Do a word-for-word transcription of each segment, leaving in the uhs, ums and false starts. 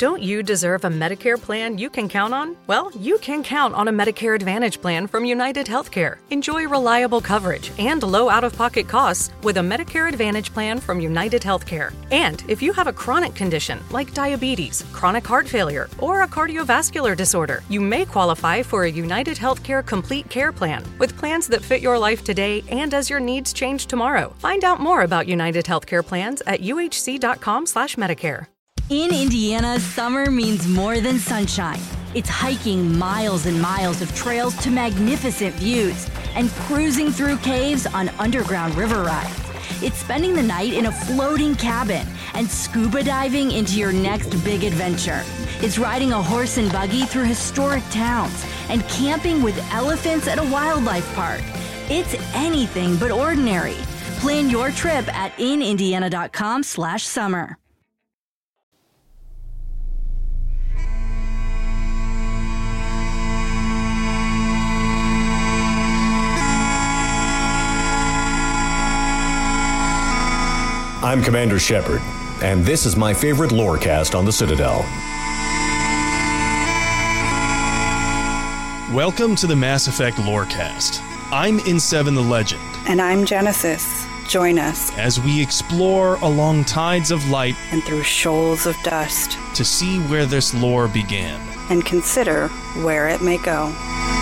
Don't you deserve a Medicare plan you can count on? Well, you can count on a Medicare Advantage plan from United Healthcare. Enjoy reliable coverage and low out-of-pocket costs with a Medicare Advantage plan from United Healthcare. And if you have a chronic condition like diabetes, chronic heart failure, or a cardiovascular disorder, you may qualify for a United Healthcare Complete Care plan with plans that fit your life today and as your needs change tomorrow. Find out more about United Healthcare plans at U H C dot com slash Medicare. In Indiana, summer means more than sunshine. It's hiking miles and miles of trails to magnificent views and cruising through caves on underground river rides. It's spending the night in a floating cabin and scuba diving into your next big adventure. It's riding a horse and buggy through historic towns and camping with elephants at a wildlife park. It's anything but ordinary. Plan your trip at in indiana dot com slash summer. I'm Commander Shepard, and this is my favorite lorecast on the Citadel. Welcome to the Mass Effect Lorecast. I'm N seven the Legend. And I'm Genesis. Join us as we explore along tides of light and through shoals of dust to see where this lore began and consider where it may go.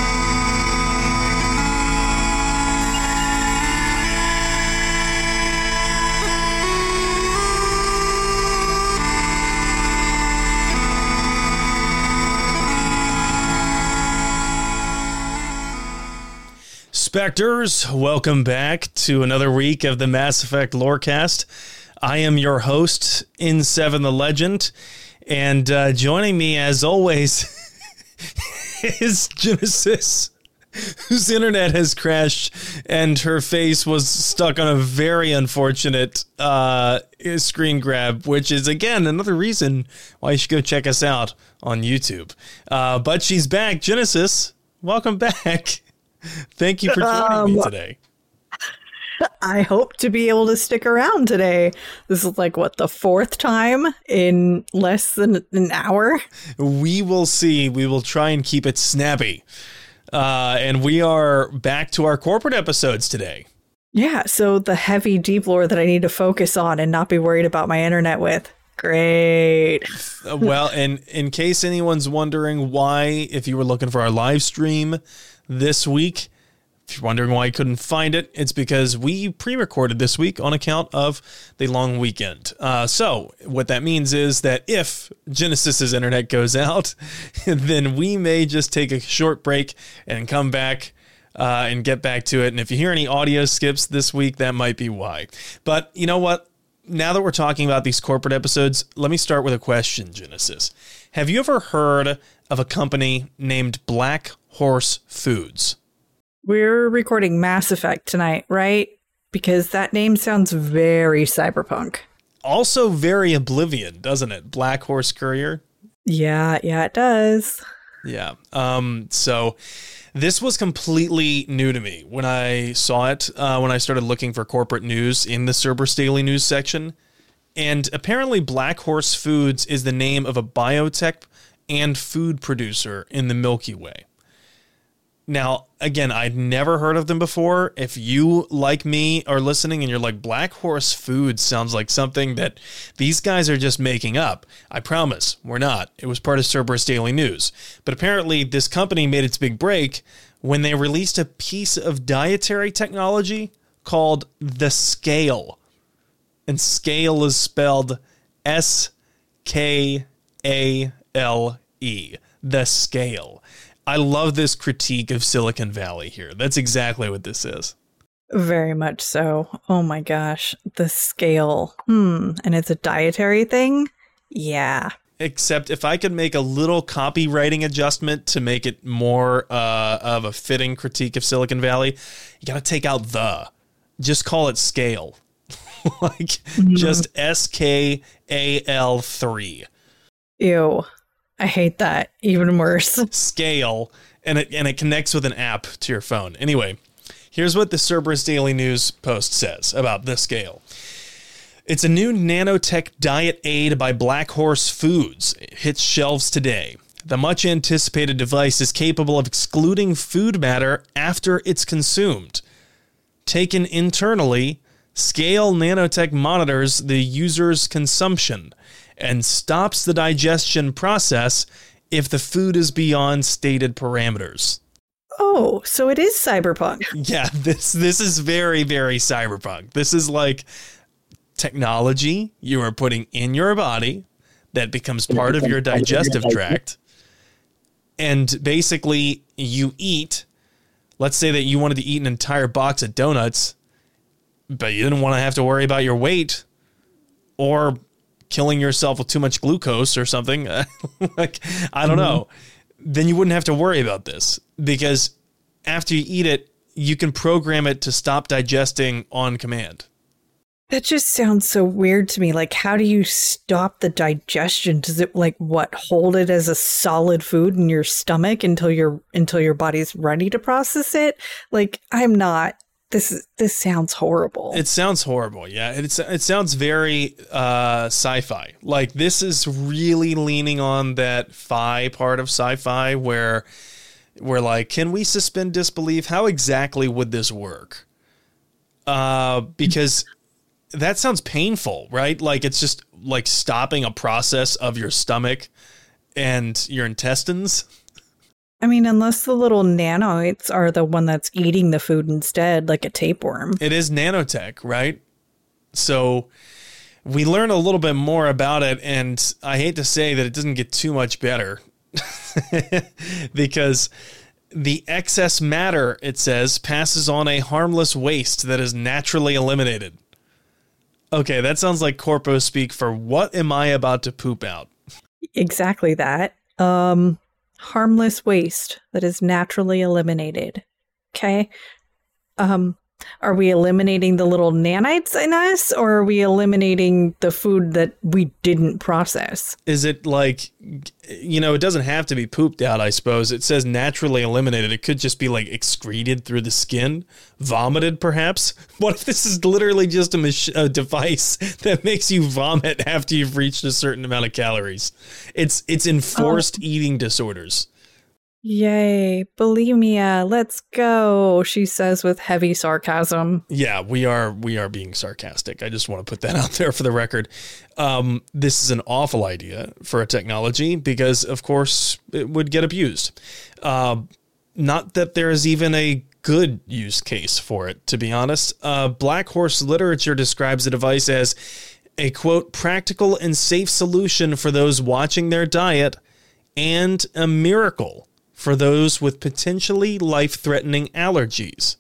Spectres, welcome back to another week of the Mass Effect Lorecast. I am your host, N seven the Legend, and uh, joining me, as always, is Genesis, whose internet has crashed, and her face was stuck on a very unfortunate uh, screen grab, which is, again, another reason why you should go check us out on YouTube. Uh, but she's back. Genesis, welcome back. Thank you for joining um, me today. I hope to be able to stick around today. This is like, what, the fourth time in less than an hour? We will see. We will try and keep it snappy. Uh, and we are back to our corporate episodes today. Yeah, so the heavy deep lore that I need to focus on and not be worried about my internet with. Great. uh, well, and in case anyone's wondering why, if you were looking for our live stream this week, if you're wondering why I couldn't find it, it's because we pre-recorded this week on account of the long weekend. Uh, so what that means is that if Genesis's internet goes out, then we may just take a short break and come back uh, and get back to it. And if you hear any audio skips this week, that might be why. But you know what? Now that we're talking about these corporate episodes, let me start with a question, Genesis. Have you ever heard of a company named Black Horse Foods? We're recording Mass Effect tonight, right? Because that name sounds very cyberpunk. Also very Oblivion, doesn't it? Black Horse Courier? Yeah, yeah, it does. Yeah. Um, so this was completely new to me when I saw it, uh, when I started looking for corporate news in the Cerberus Daily News section. And apparently Black Horse Foods is the name of a biotech and food producer in the Milky Way. Now, again, I'd never heard of them before. If you, like me, are listening and you're like, Black Horse Foods sounds like something that these guys are just making up, I promise, we're not. It was part of Cerberus Daily News. But apparently this company made its big break when they released a piece of dietary technology called the Scale. And Scale is spelled S K A L E. The Scale. I love this critique of Silicon Valley here. That's exactly what this is. Very much so. Oh my gosh. The Scale. Hmm. And it's a dietary thing? Yeah. Except if I could make a little copywriting adjustment to make it more uh, of a fitting critique of Silicon Valley, you got to take out the. Just call it Scale. like mm-hmm. Just S K A L three. Ew. I hate that. Even worse. Scale, and it and it connects with an app to your phone. Anyway, here's what the Cerberus Daily News post says about the Scale. It's a new nanotech diet aid by Black Horse Foods. It hits shelves today. The much-anticipated device is capable of excluding food matter after it's consumed. Taken internally, Scale Nanotech monitors the user's consumption and stops the digestion process if the food is beyond stated parameters. Oh, so it is cyberpunk. Yeah, this this is very, very cyberpunk. This is like technology you are putting in your body that becomes part of your digestive tract. And basically, you eat, let's say that you wanted to eat an entire box of donuts, but you didn't want to have to worry about your weight or killing yourself with too much glucose or something. Like, I don't know. Then you wouldn't have to worry about this, because after you eat it, you can program it to stop digesting on command. That just sounds so weird to me. Like, how do you stop the digestion? Does it, like, what, hold it as a solid food in your stomach until your until your body's ready to process it? Like, I'm not. This is this sounds horrible. It sounds horrible. Yeah, it's it sounds very uh, sci-fi. Like, this is really leaning on that fi part of sci-fi where we're like, can we suspend disbelief? How exactly would this work? Uh, because that sounds painful, right? Like, it's just like stopping a process of your stomach and your intestines. I mean, unless the little nanoids are the one that's eating the food instead, like a tapeworm. It is nanotech, right? So we learn a little bit more about it, and I hate to say that it doesn't get too much better because the excess matter, it says, passes on a harmless waste that is naturally eliminated. Okay, that sounds like corpo speak for what am I about to poop out? Exactly that. Um, harmless waste that is naturally eliminated. Okay. Um, are we eliminating the little nanites in us, or are we eliminating the food that we didn't process? Is it like, you know, it doesn't have to be pooped out, I suppose. It says naturally eliminated. It could just be like excreted through the skin, vomited perhaps. What if this is literally just a, mach- a device that makes you vomit after you've reached a certain amount of calories? It's it's enforced oh. eating disorders. Yay, bulimia, let's go, she says with heavy sarcasm. Yeah, we are we are being sarcastic. I just want to put that out there for the record. Um, this is an awful idea for a technology because, of course, it would get abused. Uh, not that there is even a good use case for it, to be honest. Uh, Black Horse Literature describes the device as a, quote, practical and safe solution for those watching their diet and a miracle for those with potentially life-threatening allergies.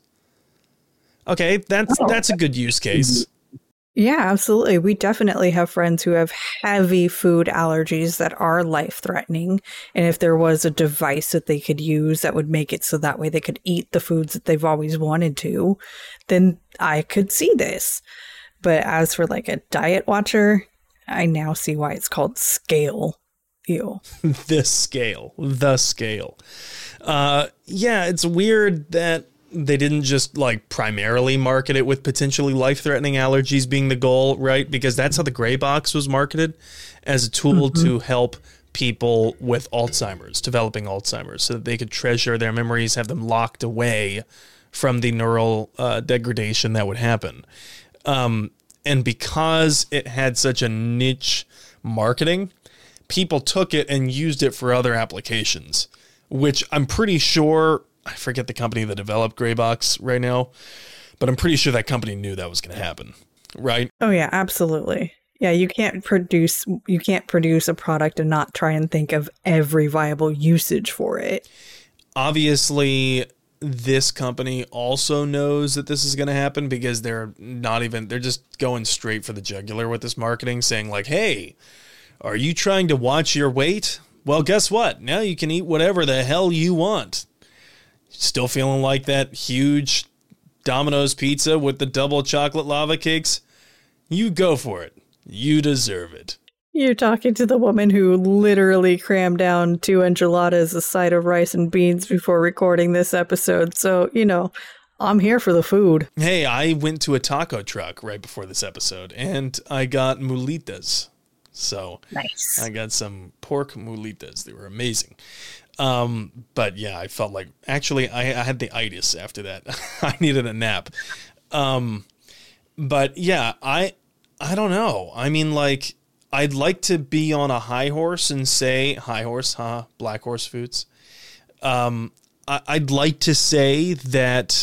Okay, that's that's a good use case. Yeah, absolutely. We definitely have friends who have heavy food allergies that are life-threatening. And if there was a device that they could use that would make it so that way they could eat the foods that they've always wanted to, then I could see this. But as for like a diet watcher, I now see why it's called Scale. Ew. The scale, the scale. Uh, yeah, it's weird that they didn't just like primarily market it with potentially life-threatening allergies being the goal, right? Because that's how the gray box was marketed, as a tool mm-hmm. to help people with Alzheimer's, developing Alzheimer's, so that they could treasure their memories, have them locked away from the neural uh, degradation that would happen. Um, and because it had such a niche marketing, people took it and used it for other applications, which I'm pretty sure, I forget the company that developed Greybox right now, but I'm pretty sure that company knew that was going to happen, right? Oh yeah, absolutely. Yeah, you can't produce you can't produce a product and not try and think of every viable usage for it. Obviously, this company also knows that this is going to happen because they're not even, they're just going straight for the jugular with this marketing, saying like, hey, are you trying to watch your weight? Well, guess what? Now you can eat whatever the hell you want. Still feeling like that huge Domino's pizza with the double chocolate lava cakes? You go for it. You deserve it. You're talking to the woman who literally crammed down two enchiladas, a side of rice and beans before recording this episode. So, you know, I'm here for the food. Hey, I went to a taco truck right before this episode, and I got mulitas. So Nice. I got some pork mulitas. They were amazing. Um, but yeah, I felt like actually I, I had the itis after that. I needed a nap. Um, but yeah, I I don't know. I mean, like, I'd like to be on a high horse and say high horse, huh? Black Horse Foods. Um, I, I'd like to say that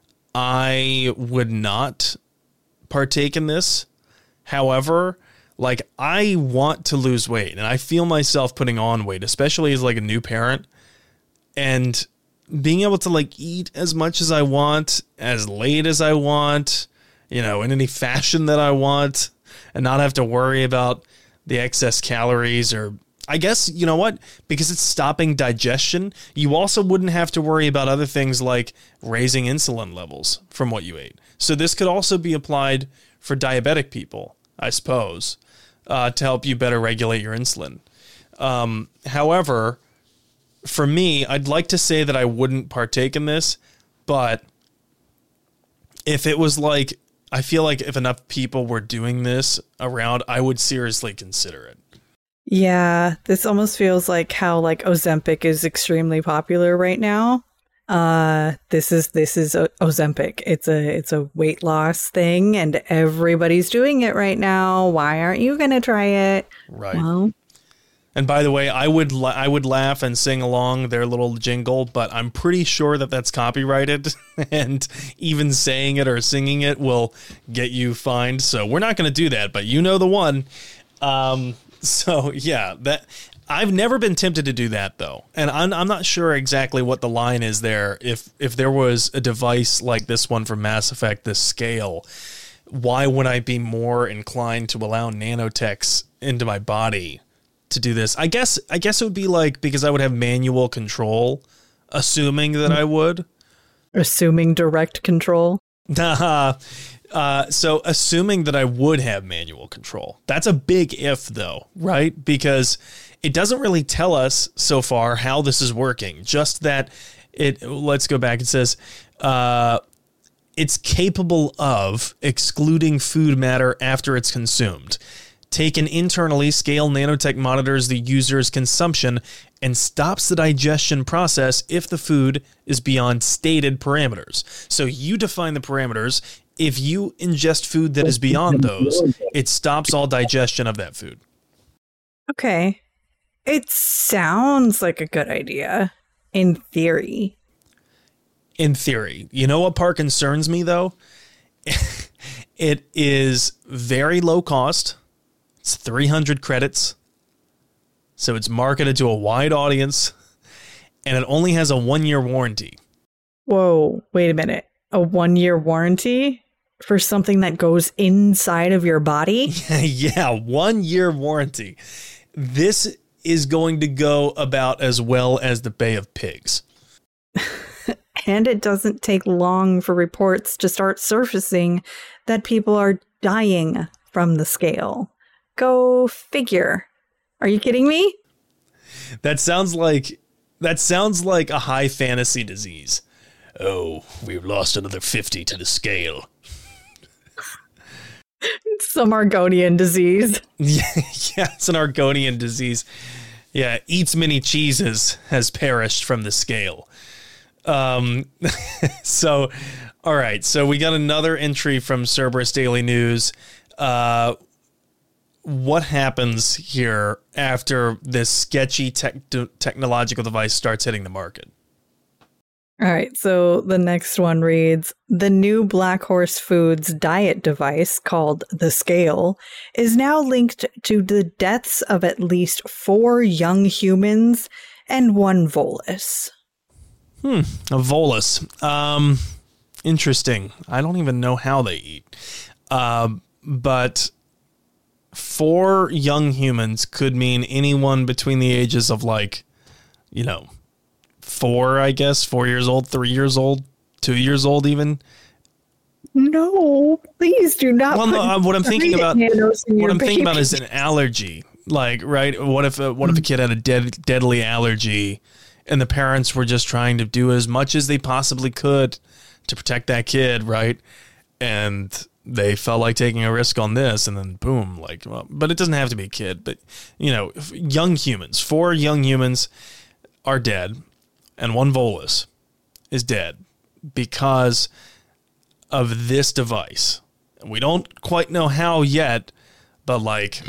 I would not partake in this. However, like, I want to lose weight, and I feel myself putting on weight, especially as like a new parent, and being able to like eat as much as I want, as late as I want, you know, in any fashion that I want, and not have to worry about the excess calories. Or I guess, you know what, because it's stopping digestion, you also wouldn't have to worry about other things like raising insulin levels from what you ate. So this could also be applied for diabetic people, I suppose, uh, to help you better regulate your insulin. Um, however, for me, I'd like to say that I wouldn't partake in this, but if it was like, I feel like if enough people were doing this around, I would seriously consider it. Yeah, this almost feels like how like Ozempic is extremely popular right now. Uh, this is this is o- Ozempic. It's a it's a weight loss thing, and everybody's doing it right now. Why aren't you gonna try it? Right. Well, and by the way, I would la- I would laugh and sing along their little jingle, but I'm pretty sure that that's copyrighted, and even saying it or singing it will get you fined. So we're not going to do that. But you know the one. Um, so yeah, that I've never been tempted to do that though, and I'm I'm not sure exactly what the line is there. If if there was a device like this one from Mass Effect, this scale, why would I be more inclined to allow nanotechs into my body to do this? I guess I guess it would be like because I would have manual control, assuming that I would. assuming direct control. Nah. Uh, so assuming that I would have manual control. That's a big if though, right? Because it doesn't really tell us so far how this is working. Just that it, let's go back. It says, uh, it's capable of excluding food matter after it's consumed. Taken internally, Scale Nanotech monitors the user's consumption and stops the digestion process if the food is beyond stated parameters. So you define the parameters. If you ingest food that is beyond those, it stops all digestion of that food. Okay. It sounds like a good idea in theory. In theory. You know what part concerns me, though? It is very low cost. It's three hundred credits. So it's marketed to a wide audience. And it only has a one-year warranty. Whoa, wait a minute. A one-year warranty for something that goes inside of your body? Yeah, one-year warranty. This is going to go about as well as the Bay of Pigs. And it doesn't take long for reports to start surfacing that people are dying from the scale. Go figure. Are you kidding me? That sounds like that sounds like a high fantasy disease. Oh, we've lost another fifty to the scale. Some Argonian disease. Yeah, yeah, it's an Argonian disease. Yeah, eats many cheeses, has perished from the scale. Um, so, all right. So we got another entry from Cerberus Daily News. Uh, what happens here after this sketchy tech- technological device starts hitting the market? All right, so the next one reads, the new Black Horse Foods diet device called The Scale is now linked to the deaths of at least four young humans and one volus. Hmm, a volus. Um, interesting. I don't even know how they eat. Uh, but four young humans could mean anyone between the ages of like, you know, four, I guess, four years old, three years old, two years old even. No, please do not. Well, no, uh, what I'm thinking about, what I'm thinking about is an allergy. Like, right? What if a, what if a kid had a dead, deadly allergy, and the parents were just trying to do as much as they possibly could to protect that kid, right? And they felt like taking a risk on this, and then boom, like, well, but it doesn't have to be a kid, but, you know, young humans, four young humans are dead, and one Volus is dead because of this device. We don't quite know how yet, but like,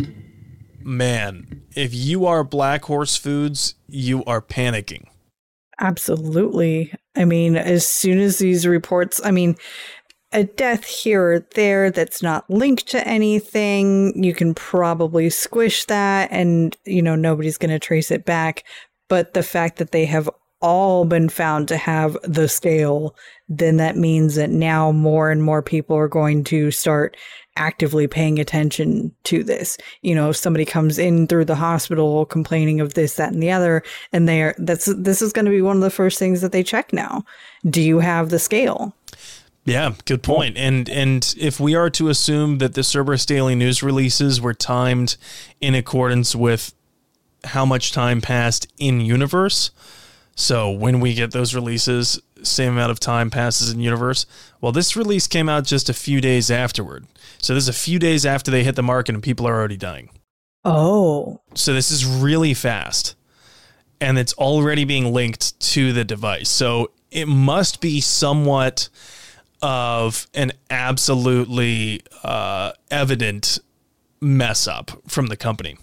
man, if you are Black Horse Foods, you are panicking. Absolutely. I mean, as soon as these reports, I mean, a death here or there that's not linked to anything, you can probably squish that and, you know, nobody's going to trace it back. But the fact that they have all been found to have the scale, then that means that now more and more people are going to start actively paying attention to this. You know, if somebody comes in through the hospital complaining of this, that, and the other, and they're that's this is going to be one of the first things that they check now. Do you have the scale? Yeah, good point. And and if we are to assume that the Cerberus Daily News releases were timed in accordance with how much time passed in universe, so when we get those releases, same amount of time passes in universe. Well, this release came out just a few days afterward. So this is a few days after they hit the market and people are already dying. Oh. So this is really fast. And it's already being linked to the device. So it must be somewhat of an absolutely uh, evident mess up from the company.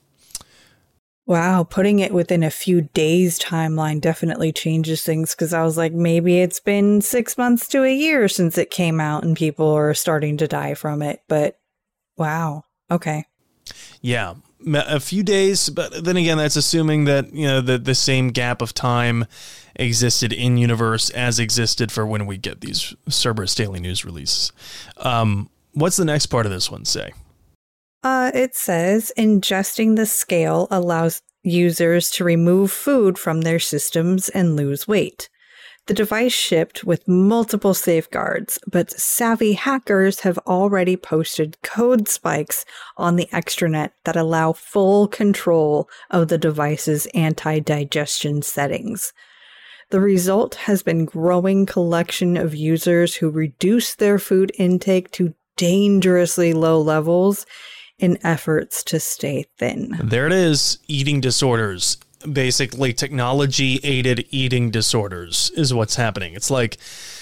Wow, putting it within a few days timeline definitely changes things, because I was like, maybe it's been six months to a year since it came out and people are starting to die from it. But wow, okay. Yeah, a few days, but then again, that's assuming that, you know, the, the same gap of time existed in universe as existed for when we get these Cerberus Daily News releases. Um, what's the next part of this one say? Uh, it says ingesting the scale allows users to remove food from their systems and lose weight. The device shipped with multiple safeguards, but savvy hackers have already posted code spikes on the extranet that allow full control of the device's anti-digestion settings. The result has been growing collection of users who reduce their food intake to dangerously low levels in efforts to stay thin. There it is. Eating disorders. Basically, technology-aided eating disorders is what's happening. It's like,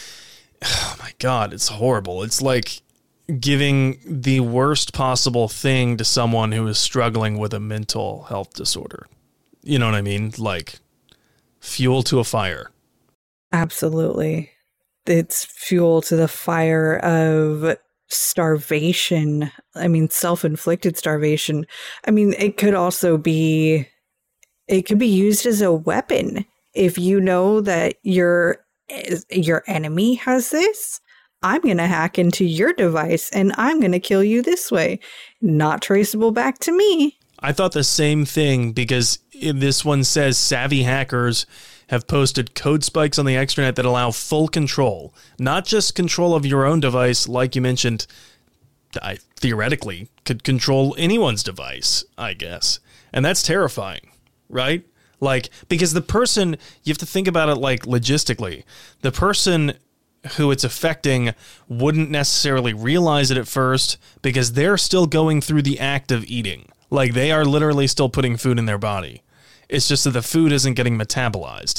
oh my God, it's horrible. It's like giving the worst possible thing to someone who is struggling with a mental health disorder. You know what I mean? Like fuel to a fire. Absolutely. It's fuel to the fire of starvation. I mean, self-inflicted starvation. I mean, it could also be, it could be used as a weapon. If you know that your your enemy has this, I'm going to hack into your device and I'm going to kill you this way. Not traceable back to me. I thought the same thing, because this one says savvy hackers have posted code spikes on the extranet that allow full control, not just control of your own device, like you mentioned. I theoretically could control anyone's device, I guess. And that's terrifying, right? Like, because the person, you have to think about it like logistically. The person who it's affecting wouldn't necessarily realize it at first because they're still going through the act of eating. Like, they are literally still putting food in their body. It's just that the food isn't getting metabolized.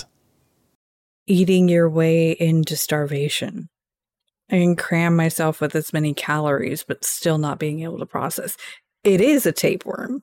Eating your way into starvation. I can cram myself with as many calories, but still not being able to process. It is a tapeworm.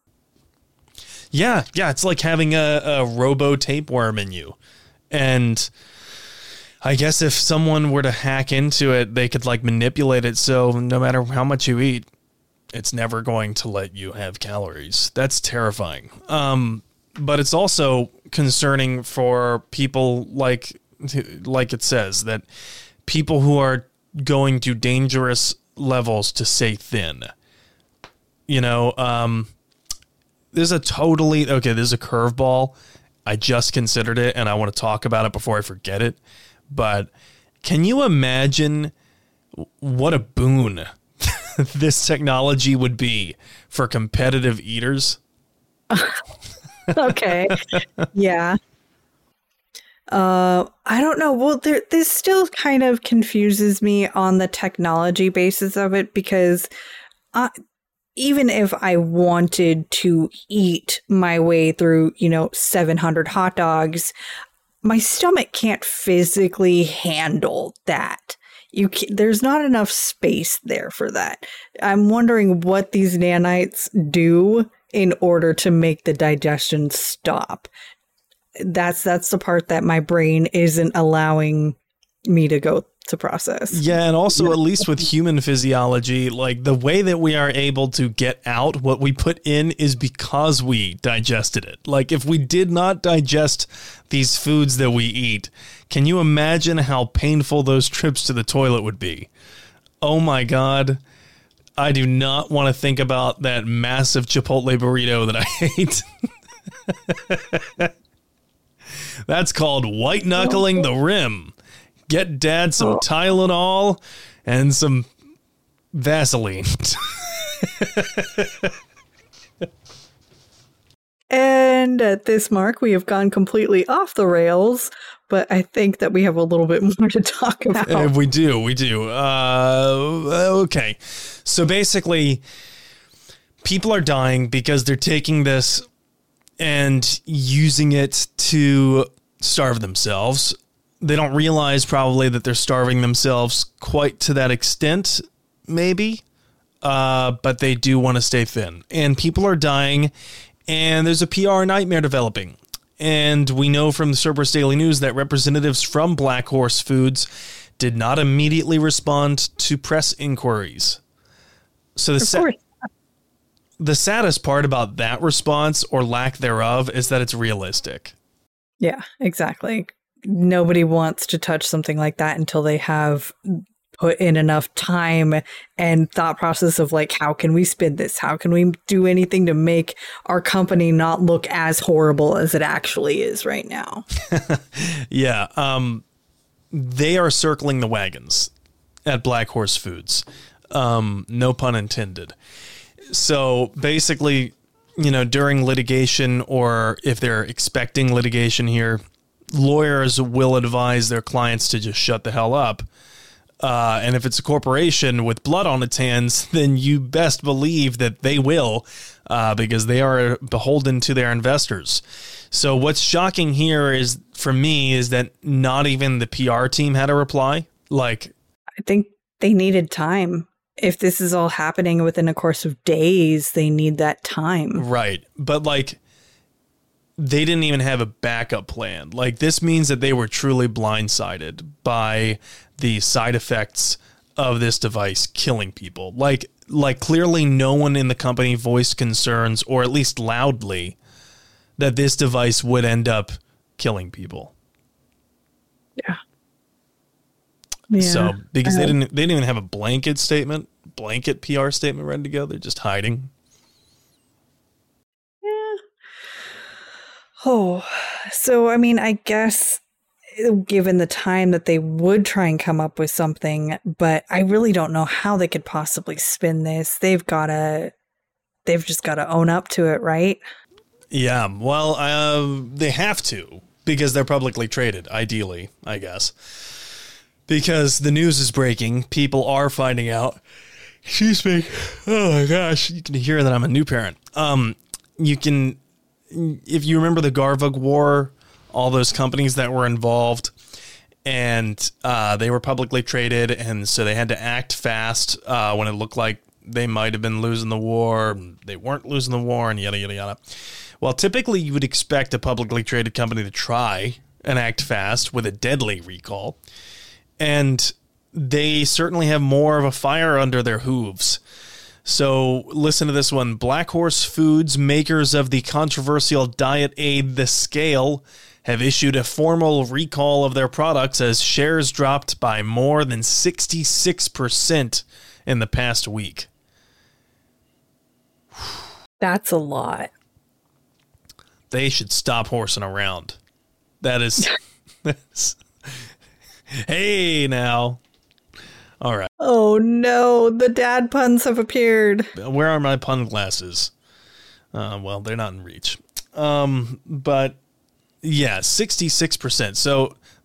Yeah, yeah, it's like having a, a robo tapeworm in you. And I guess if someone were to hack into it, they could like manipulate it so no matter how much you eat, it's never going to let you have calories. That's terrifying. Um, but it's also concerning for people like, like it says, that people who are going to dangerous levels to stay thin. You know, um, there's a totally, okay, there's a curveball. I just considered it and I want to talk about it before I forget it. But can you imagine what a boon this technology would be for competitive eaters? Okay. Yeah. Uh, I don't know. Well, there, this still kind of confuses me on the technology basis of it, because I, even if I wanted to eat my way through, you know, seven hundred hot dogs, my stomach can't physically handle that. You can, there's not enough space there for that. I'm wondering what these nanites do in order to make the digestion stop. That's that's the part that my brain isn't allowing me to go to process. Yeah, and also at least with human physiology, like the way that we are able to get out what we put in is because we digested it. Like if we did not digest these foods that we eat, can you imagine how painful those trips to the toilet would be? Oh my God. I do not want to think about that massive Chipotle burrito that I ate. That's called white knuckling the rim. Get dad some Tylenol and some Vaseline. And at this mark, we have gone completely off the rails, but I think that we have a little bit more to talk about. Uh, we do, we do. Uh, okay. So basically, people are dying because they're taking this and using it to starve themselves. They don't realize probably that they're starving themselves quite to that extent, maybe, uh, but they do want to stay thin. And people are dying, and there's a P R nightmare developing. And we know from the Cerberus Daily News that representatives from Black Horse Foods did not immediately respond to press inquiries. So the sa- the saddest part about that response, or lack thereof, is that it's realistic. Yeah, exactly. Nobody wants to touch something like that until they have put in enough time and thought process of like, how can we spin this? How can we do anything to make our company not look as horrible as it actually is right now? Yeah. Um, they are circling the wagons at Black Horse Foods. Um, no pun intended. So basically, you know, during litigation, or if they're expecting litigation here, lawyers will advise their clients to just shut the hell up. Uh, and if it's a corporation with blood on its hands, then you best believe that they will, uh, because they are beholden to their investors. So what's shocking here is, for me, is that not even the P R team had a reply. Like, I think they needed time. If this is all happening within a course of days, they need that time. Right. But like, they didn't even have a backup plan. Like, this means that they were truly blindsided by the side effects of this device killing people. Like, like clearly no one in the company voiced concerns, or at least loudly, that this device would end up killing people. Yeah. Yeah. So, because uh, they didn't, they didn't even have a blanket statement, blanket P R statement ready to go. They're just hiding. Yeah. Oh, so, I mean, I guess given the time that they would try and come up with something, but I really don't know how they could possibly spin this. They've got to, they've just got to own up to it, right? Yeah. Well, uh, they have to, because they're publicly traded, ideally, I guess. Because the news is breaking, people are finding out. Excuse me. Oh my gosh, you can hear that I'm a new parent. Um, you can, if you remember the Garvug War, all those companies that were involved, and uh, they were publicly traded, and so they had to act fast uh, when it looked like they might have been losing the war. They weren't losing the war, and yada yada yada. Well, typically you would expect a publicly traded company to try and act fast with a deadly recall. And they certainly have more of a fire under their hooves. So listen to this one. Black Horse Foods, makers of the controversial diet aid The Scale, have issued a formal recall of their products as shares dropped by more than sixty-six percent in the past week. That's a lot. They should stop horsing around. That is... that's, hey, now. All right. Oh, no. The dad puns have appeared. Where are my pun glasses? Uh, well, they're not in reach. Um, but, yeah, sixty-six percent. So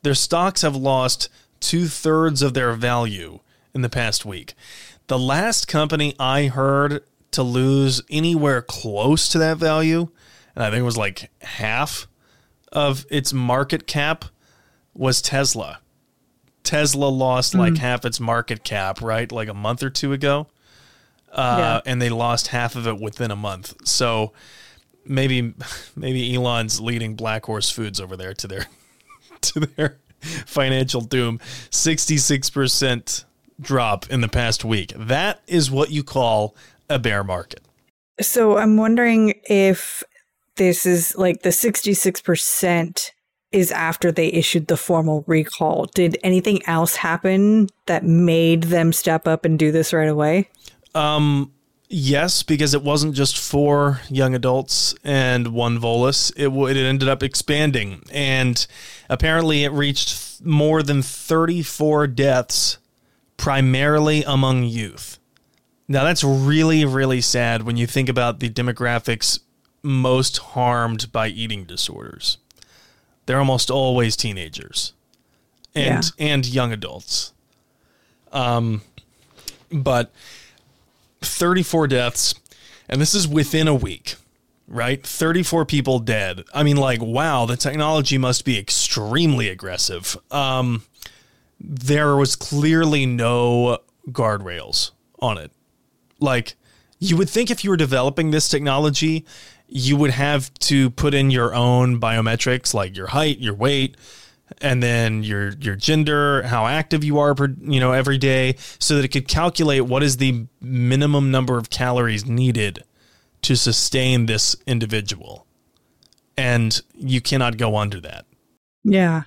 Their stocks have lost two-thirds of their value in the past week. The last company I heard to lose anywhere close to that value, and I think it was like half of its market cap, was Tesla. Tesla lost mm. like half its market cap, right? Like a month or two ago. Uh, yeah. And they lost half of it within a month. So maybe maybe Elon's leading Black Horse Foods over there to their to their financial doom. sixty-six percent drop in the past week. That is what you call a bear market. So I'm wondering if this is like the sixty-six percent is after they issued the formal recall. Did anything else happen that made them step up and do this right away? Um, yes, because it wasn't just four young adults and one Volus. It, w- it ended up expanding, and apparently it reached more than thirty-four deaths, primarily among youth. Now, that's really, really sad when you think about the demographics most harmed by eating disorders. They're almost always teenagers and yeah. and young adults. Um, but thirty-four deaths, and this is within a week, right? thirty-four people dead. I mean, like, wow, the technology must be extremely aggressive. Um, there was clearly no guardrails on it. Like, you would think if you were developing this technology, you would have to put in your own biometrics, like your height, your weight, and then your your gender, how active you are, per, you know, every day, so that it could calculate what is the minimum number of calories needed to sustain this individual. And you cannot go under that. Yeah.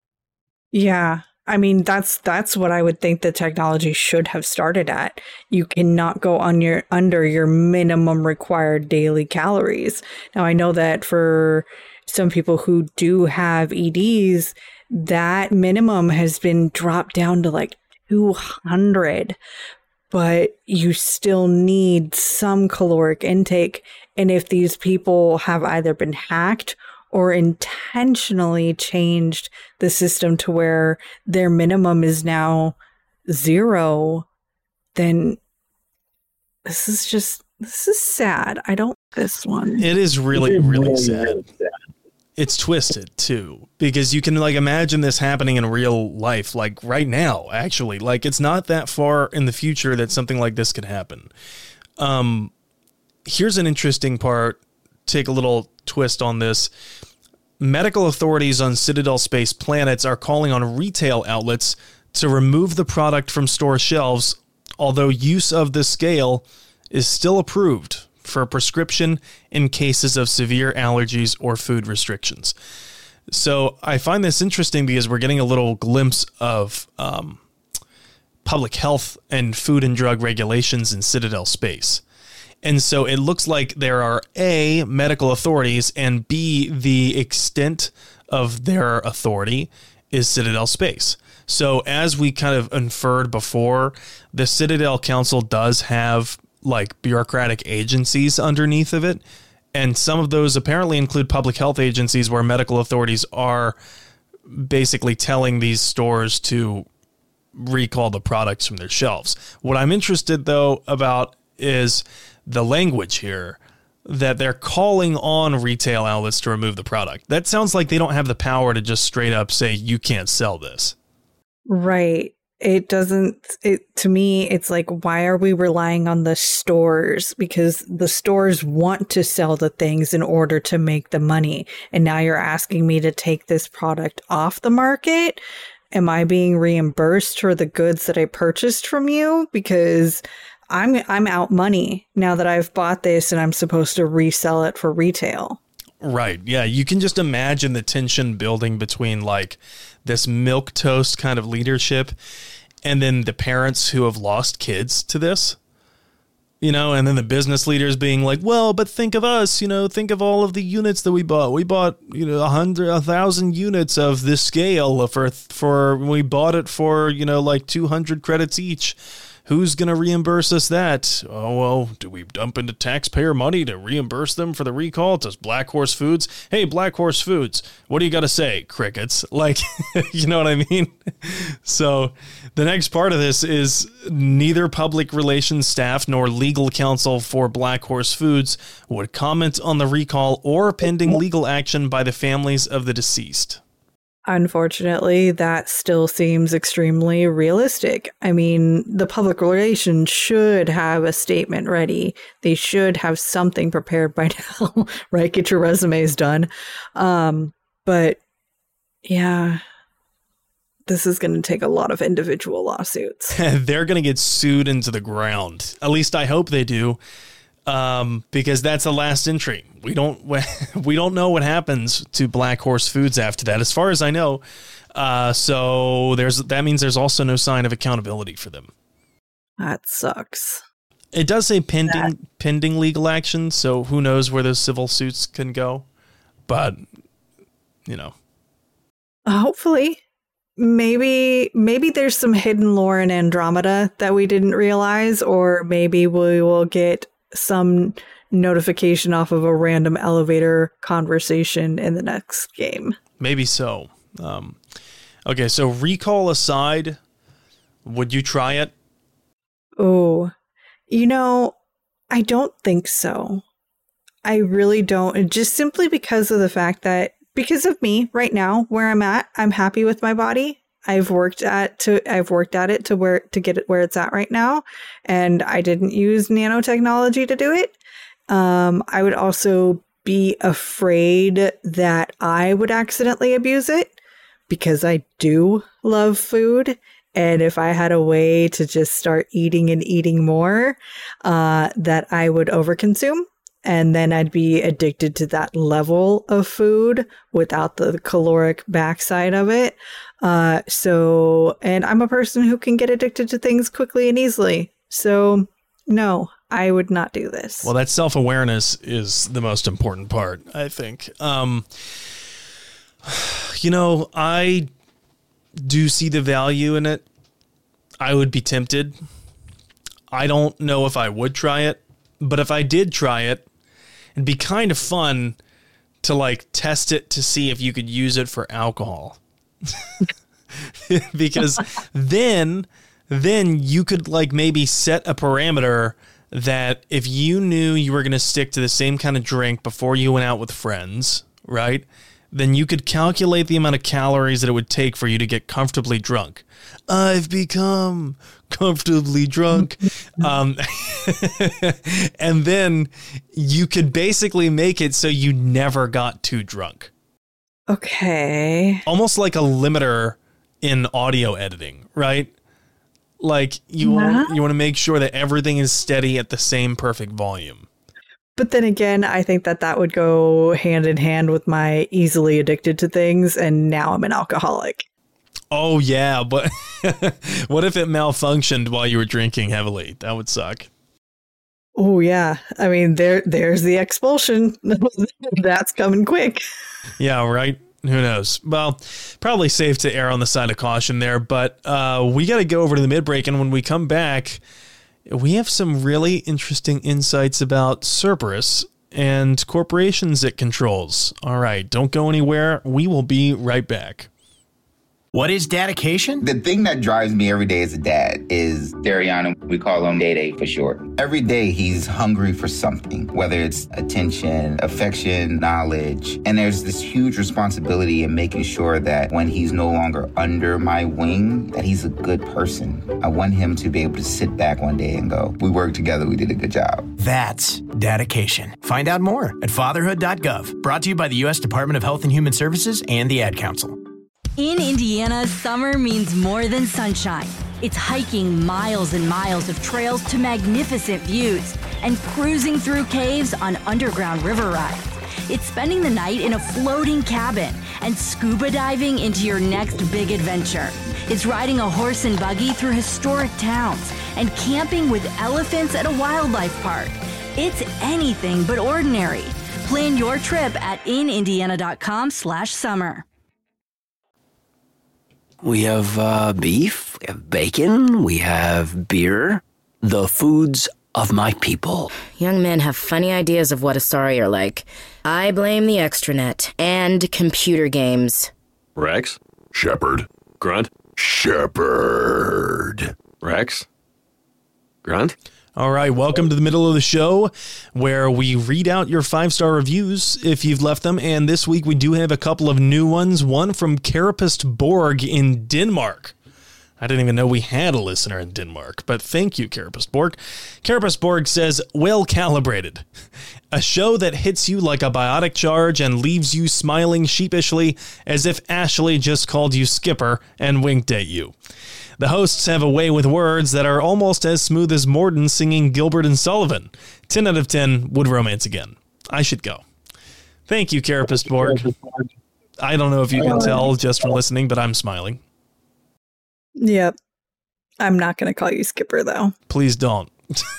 Yeah. I mean, that's that's what I would think the technology should have started at. You cannot go on your under your minimum required daily calories. Now, I know that for some people who do have E Ds, that minimum has been dropped down to like two hundred, but you still need some caloric intake. And if these people have either been hacked or intentionally changed the system to where their minimum is now zero, then this is just, this is sad. I don't like this one. It is really, it is really, really sad. Really sad. It's twisted too, because you can like imagine this happening in real life, like right now, actually. Like, it's not that far in the future that something like this could happen. Um, here's an interesting part. Take a little twist on this. Medical authorities on Citadel Space planets are calling on retail outlets to remove the product from store shelves, although use of the scale is still approved for prescription in cases of severe allergies or food restrictions. So I find this interesting because we're getting a little glimpse of um, public health and food and drug regulations in Citadel Space. And so it looks like there are A, medical authorities, and B, the extent of their authority is Citadel Space. So as we kind of inferred before, the Citadel Council does have like bureaucratic agencies underneath of it. And some of those apparently include public health agencies where medical authorities are basically telling these stores to recall the products from their shelves. What I'm interested, though, about is the language here, that they're calling on retail outlets to remove the product. That sounds like they don't have the power to just straight up say, you can't sell this. Right. It doesn't, it, to me, it's like, why are we relying on the stores? Because the stores want to sell the things in order to make the money. And now you're asking me to take this product off the market. Am I being reimbursed for the goods that I purchased from you? Because I'm I'm out money now that I've bought this and I'm supposed to resell it for retail. Right. Yeah. You can just imagine the tension building between like this milquetoast kind of leadership and then the parents who have lost kids to this, you know, and then the business leaders being like, well, but think of us, you know, think of all of the units that we bought. We bought, you know, a hundred, a thousand units of this scale for, for, we bought it for, you know, like two hundred credits each. who's going to reimburse us that? Oh, well, do we dump into taxpayer money to reimburse them for the recall? Does Black Horse Foods? Hey, Black Horse Foods, what do you got to say? Crickets. Like, you know what I mean? So the next part of this is neither public relations staff nor legal counsel for Black Horse Foods would comment on the recall or pending legal action by the families of the deceased. Unfortunately, that still seems extremely realistic. I mean, the public relations should have a statement ready. They should have something prepared by now, right? Get your resumes done. Um, but yeah, this is going to take a lot of individual lawsuits. They're going to get sued into the ground. At least I hope they do. Um, because that's the last entry. We don't we don't know what happens to Black Horse Foods after that, as far as I know. Uh, so there's that means there's also no sign of accountability for them. That sucks. It does say pending That- pending legal action, so who knows where those civil suits can go. But you know, hopefully, maybe maybe there's some hidden lore in Andromeda that we didn't realize, or maybe we will get some notification off of a random elevator conversation in the next game. Maybe so. Um, okay, so recall aside, would you try it? Oh, you know, I don't think so. I really don't. And just simply because of the fact that, because of me right now, where I'm at, I'm happy with my body. I've worked at to I've worked at it to where to get it where it's at right now, and I didn't use nanotechnology to do it. Um, I would also be afraid that I would accidentally abuse it because I do love food, and if I had a way to just start eating and eating more, uh, that I would overconsume. And then I'd be addicted to that level of food without the caloric backside of it. Uh, so, and I'm a person who can get addicted to things quickly and easily. So, no, I would not do this. Well, that self-awareness is the most important part, I think. Um, you know, I do see the value in it. I would be tempted. I don't know if I would try it, but if I did try it, it'd be kind of fun to like test it to see if you could use it for alcohol. Because then then you could like maybe set a parameter that if you knew you were going to stick to the same kind of drink before you went out with friends, right? Then you could calculate the amount of calories that it would take for you to get comfortably drunk. I've become comfortably drunk. um, and then you could basically make it so you never got too drunk. Okay. Almost like a limiter in audio editing, right? Like you, Yeah. want, you want to make sure that everything is steady at the same perfect volume. But then again, I think that that would go hand in hand with my easily addicted to things, and now I'm an alcoholic. Oh, yeah, but what if it malfunctioned while you were drinking heavily? That would suck. Oh, yeah. I mean, there, there's the expulsion. That's coming quick. Yeah, right? Who knows? Well, probably safe to err on the side of caution there, but uh, we got to go over to the mid-break, and when we come back, we have some really interesting insights about Cerberus and corporations it controls. All right, don't go anywhere. We will be right back. What is dedication? The thing that drives me every day as a dad is Dariana. We call him Day Day for short. Every day he's hungry for something, whether it's attention, affection, knowledge. And there's this huge responsibility in making sure that when he's no longer under my wing, that he's a good person. I want him to be able to sit back one day and go, we worked together, we did a good job. That's dedication. Find out more at fatherhood dot gov. Brought to you by the U S Department of Health and Human Services and the Ad Council. In Indiana, summer means more than sunshine. It's hiking miles and miles of trails to magnificent views and cruising through caves on underground river rides. It's spending the night in a floating cabin and scuba diving into your next big adventure. It's riding a horse and buggy through historic towns and camping with elephants at a wildlife park. It's anything but ordinary. Plan your trip at in indiana dot com slash summer. We have uh, beef We have bacon. We have beer. The foods of my people. Young men have funny ideas of what Asari are like. I blame the extranet and computer games. Rex? Shepard. Grunt? Shepard. Rex? Grunt? All right, welcome to the middle of the show where we read out your five-star reviews if you've left them. And this week we do have a couple of new ones. One from Carapace Borg in Denmark. I didn't even know we had a listener in Denmark, but thank you, Carapace Borg. Carapace Borg says, well calibrated. A show that hits you like a biotic charge and leaves you smiling sheepishly as if Ashley just called you Skipper and winked at you. The hosts have a way with words that are almost as smooth as Morden singing Gilbert and Sullivan. ten out of ten would romance again. I should go. Thank you, Carapace Borg. I don't know if you can tell just from listening, but I'm smiling. Yep. I'm not going to call you Skipper, though. Please don't.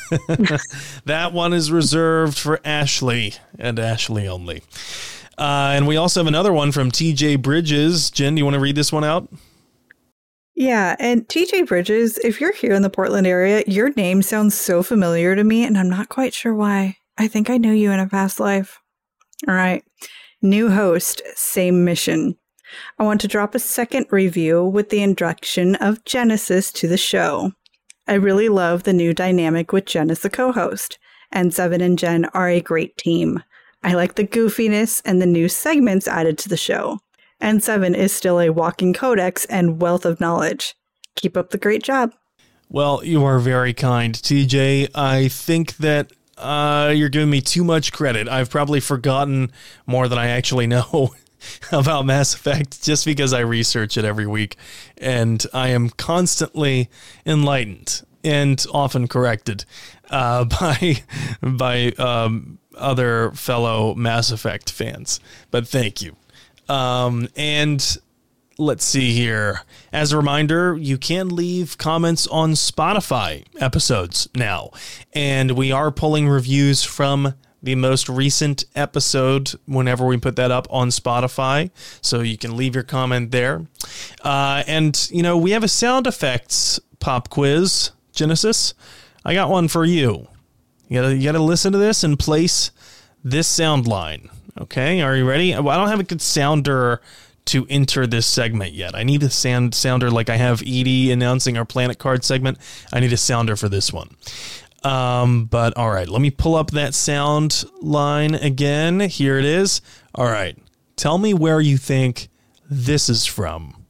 That one is reserved for Ashley and Ashley only. Uh, and we also have another one from T J Bridges. Jen, do you want to read this one out? Yeah, and T J Bridges, if you're here in the Portland area, your name sounds so familiar to me, and I'm not quite sure why. I think I knew you in a past life. All right. New host, same mission. I want to drop a second review with the introduction of Genesis to the show. I really love the new dynamic with Jen as the co-host, and Seven and Jen are a great team. I like the goofiness and the new segments added to the show. And Seven is still a walking codex and wealth of knowledge. Keep up the great job. Well, you are very kind, T J. I think that uh, you're giving me too much credit. I've probably forgotten more than I actually know about Mass Effect just because I research it every week. And I am constantly enlightened and often corrected uh, by, by um, other fellow Mass Effect fans. But thank you. Um, and let's see here. As a reminder, you can leave comments on Spotify episodes now. And we are pulling reviews from the most recent episode whenever we put that up on Spotify. So you can leave your comment there. Uh, and, you know, we have a sound effects pop quiz, Genesis. I got one for you. You gotta, you gotta listen to this and place this sound line. Okay, are you ready? Well, I don't have a good sounder to enter this segment yet. I need a sound sounder like I have Edie announcing our Planet Card segment. I need a sounder for this one. Um, but all right, let me pull up that sound line again. Here it is. All right, tell me where you think this is from.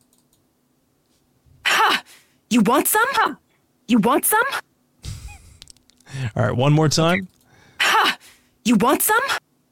Ha! You want some? Ha! You want some? All right, one more time. Ha! You want some?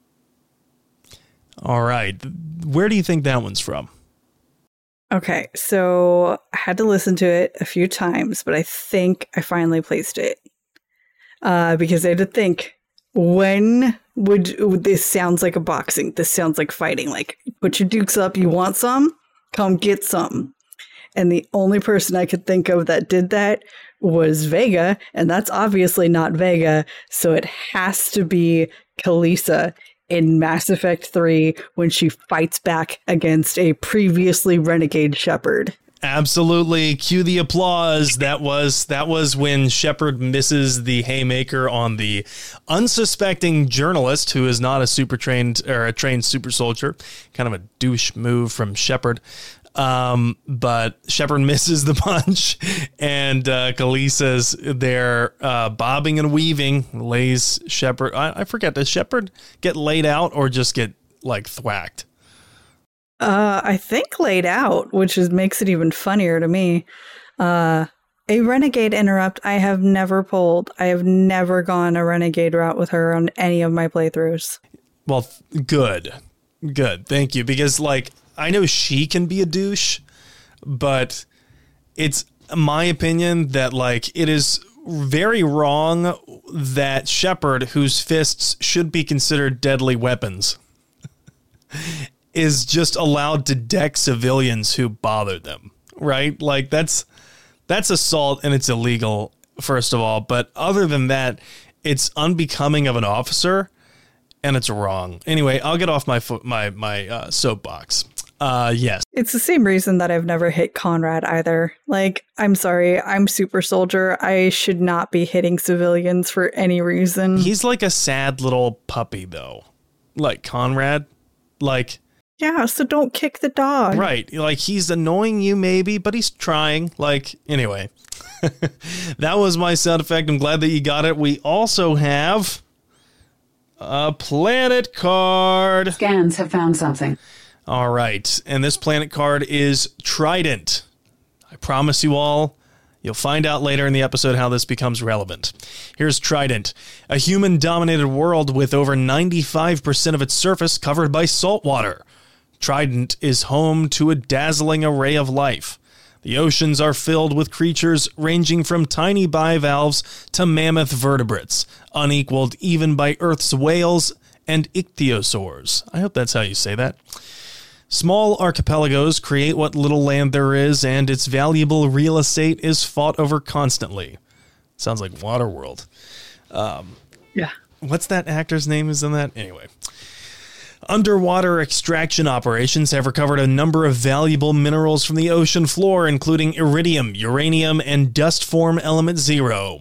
All right. Where do you think that one's from? Okay, so I had to listen to it a few times, but I think I finally placed it. Uh, because I had to think, when would, would this sounds like a boxing? This sounds like fighting. Like, put your dukes up. You want some? Come get some. And the only person I could think of that did that was Vega, and that's obviously not Vega, so it has to be Kalisa in Mass Effect three when she fights back against a previously renegade Shepard. Absolutely. Cue the applause. That was that was when Shepard misses the haymaker on the unsuspecting journalist who is not a super trained or a trained super soldier. Kind of a douche move from Shepard. Um, but Shepard misses the punch, and uh, Kalisa's there uh, bobbing and weaving, lays Shepard. I, I forget, does Shepard get laid out or just get like thwacked? Uh, I think laid out, which is makes it even funnier to me. Uh, a renegade interrupt I have never pulled. I have never gone a renegade route with her on any of my playthroughs. Well, good, good, thank you, because like. I know she can be a douche, but it's my opinion that like it is very wrong that Shepard, whose fists should be considered deadly weapons, is just allowed to deck civilians who bother them, right? Like that's that's assault and it's illegal, first of all. But other than that, it's unbecoming of an officer and it's wrong. Anyway, I'll get off my fo- my my uh, soapbox. Uh, yes. It's the same reason that I've never hit Conrad either. Like, I'm sorry, I'm super soldier. I should not be hitting civilians for any reason. He's like a sad little puppy, though. Like Conrad. Like... Yeah, so don't kick the dog. Right. Like, he's annoying you, maybe, but he's trying. Like, anyway. That was my sound effect. I'm glad that you got it. We also have a planet card. Scans have found something. All right. And this planet card is Trident. I promise you all, you'll find out later in the episode how this becomes relevant. Here's Trident, a human-dominated world with over ninety-five percent of its surface covered by salt water. Trident is home to a dazzling array of life. The oceans are filled with creatures ranging from tiny bivalves to mammoth vertebrates, unequaled even by Earth's whales and ichthyosaurs. I hope that's how you say that. Small archipelagos create what little land there is, and its valuable real estate is fought over constantly. Sounds like Waterworld. Um, yeah. What's that actor's name is in that? Anyway. Underwater extraction operations have recovered a number of valuable minerals from the ocean floor, including iridium, uranium, and dust form element zero.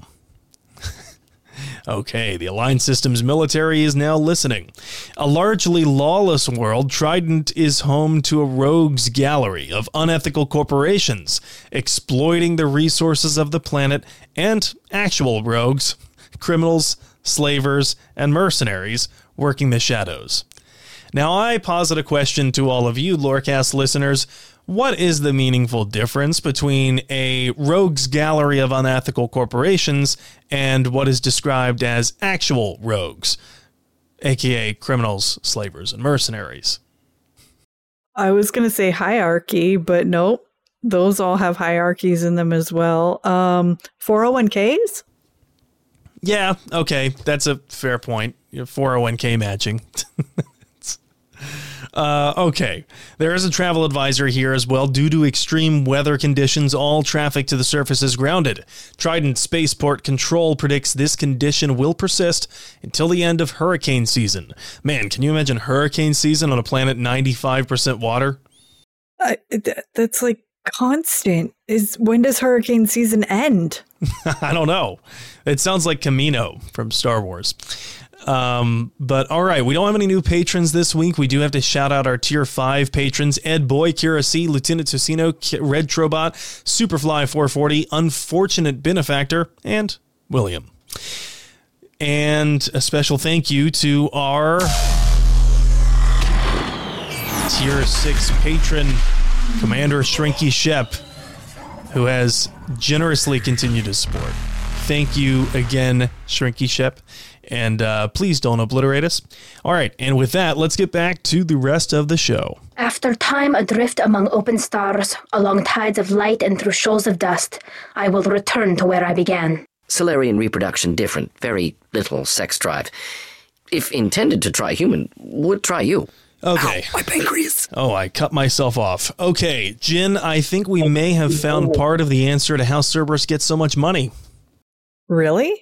Okay, the Aligned Systems military is now listening. A largely lawless world, Trident is home to a rogues gallery of unethical corporations, exploiting the resources of the planet and actual rogues, criminals, slavers, and mercenaries working the shadows. Now, I posit a question to all of you Lorecast listeners. What is the meaningful difference between a rogues gallery of unethical corporations and what is described as actual rogues, aka criminals, slavers, and mercenaries? I was going to say hierarchy, but nope. Those all have hierarchies in them as well. Um, four oh one k's? Yeah, okay. That's a fair point. four oh one k matching. Uh, okay, there is a travel advisory here as well. Due to extreme weather conditions, all traffic to the surface is grounded. Trident Spaceport Control predicts this condition will persist until the end of hurricane season. Man, can you imagine hurricane season on a planet ninety-five percent water? Uh, th- that's like constant. Is when does hurricane season end? I don't know. It sounds like Camino from Star Wars. Um, but all right, we don't have any new patrons this week. We do have to shout out our tier five patrons: Ed Boy, Kira C, Lieutenant Tocino, Red Trobot, Superfly four forty, Unfortunate Benefactor, and William. And a special thank you to our tier six patron, Commander Shrinky Shep, who has generously continued to support. Thank you again, Shrinky Shep. And uh, please don't obliterate us. All right, and with that, let's get back to the rest of the show. After time adrift among open stars, along tides of light and through shoals of dust, I will return to where I began. Solarian reproduction different, very little sex drive. If intended to try human, would try you. Okay. Ow, my pancreas. Oh, I cut myself off. Okay, Jin, I think we may have found part of the answer to how Cerberus gets so much money. Really?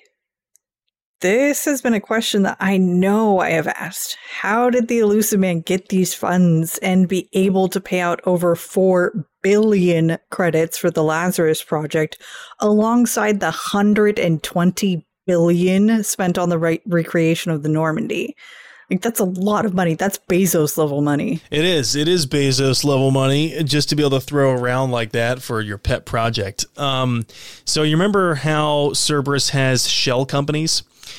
This has been a question that I know I have asked. How did the Elusive Man get these funds and be able to pay out over four billion credits for the Lazarus Project alongside the one hundred twenty billion spent on the re- recreation of the Normandy? Like, that's a lot of money. That's Bezos level money. It is. It is Bezos level money just to be able to throw around like that for your pet project. Um, so you remember how Cerberus has shell companies?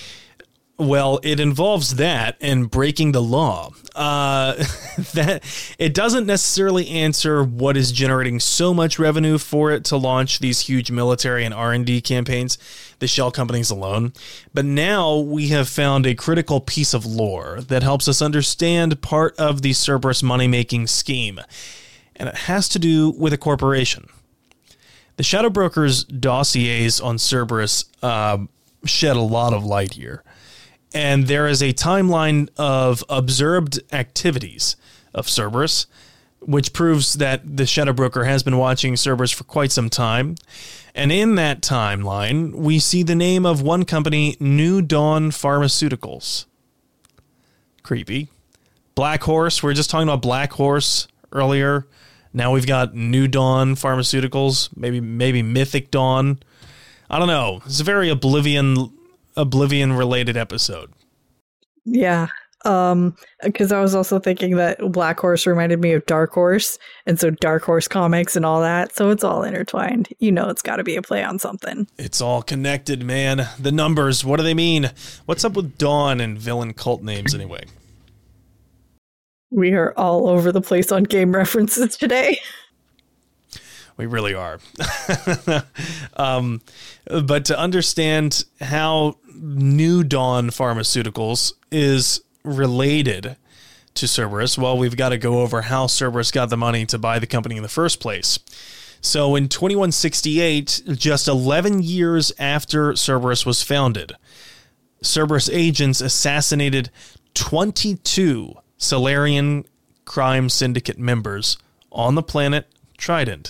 Well, it involves that and breaking the law. Uh, that it doesn't necessarily answer what is generating so much revenue for it to launch these huge military and R and D campaigns, the shell companies alone. But now we have found a critical piece of lore that helps us understand part of the Cerberus money-making scheme. And it has to do with a corporation. The Shadow Broker's dossiers on Cerberus uh, shed a lot of light here. And there is a timeline of observed activities of Cerberus, which proves that the Shadow Broker has been watching Cerberus for quite some time. And in that timeline, we see the name of one company, New Dawn Pharmaceuticals. Creepy. Black Horse, we were just talking about Black Horse earlier. Now we've got New Dawn Pharmaceuticals, maybe maybe Mythic Dawn. I don't know. It's a very Oblivion Oblivion related episode. Yeah. Um, because I was also thinking that Black Horse reminded me of Dark Horse, and so Dark Horse comics and all that, so it's all intertwined. You know, it's got to be a play on something. It's all connected, man. The numbers, what do they mean? What's up with Dawn and villain cult names anyway? We are all over the place on game references today. We really are. um, but to understand how New Dawn Pharmaceuticals is related to Cerberus, well, we've got to go over how Cerberus got the money to buy the company in the first place. So in twenty-one sixty-eight, just eleven years after Cerberus was founded, Cerberus agents assassinated twenty-two Solarian crime syndicate members on the planet Trident.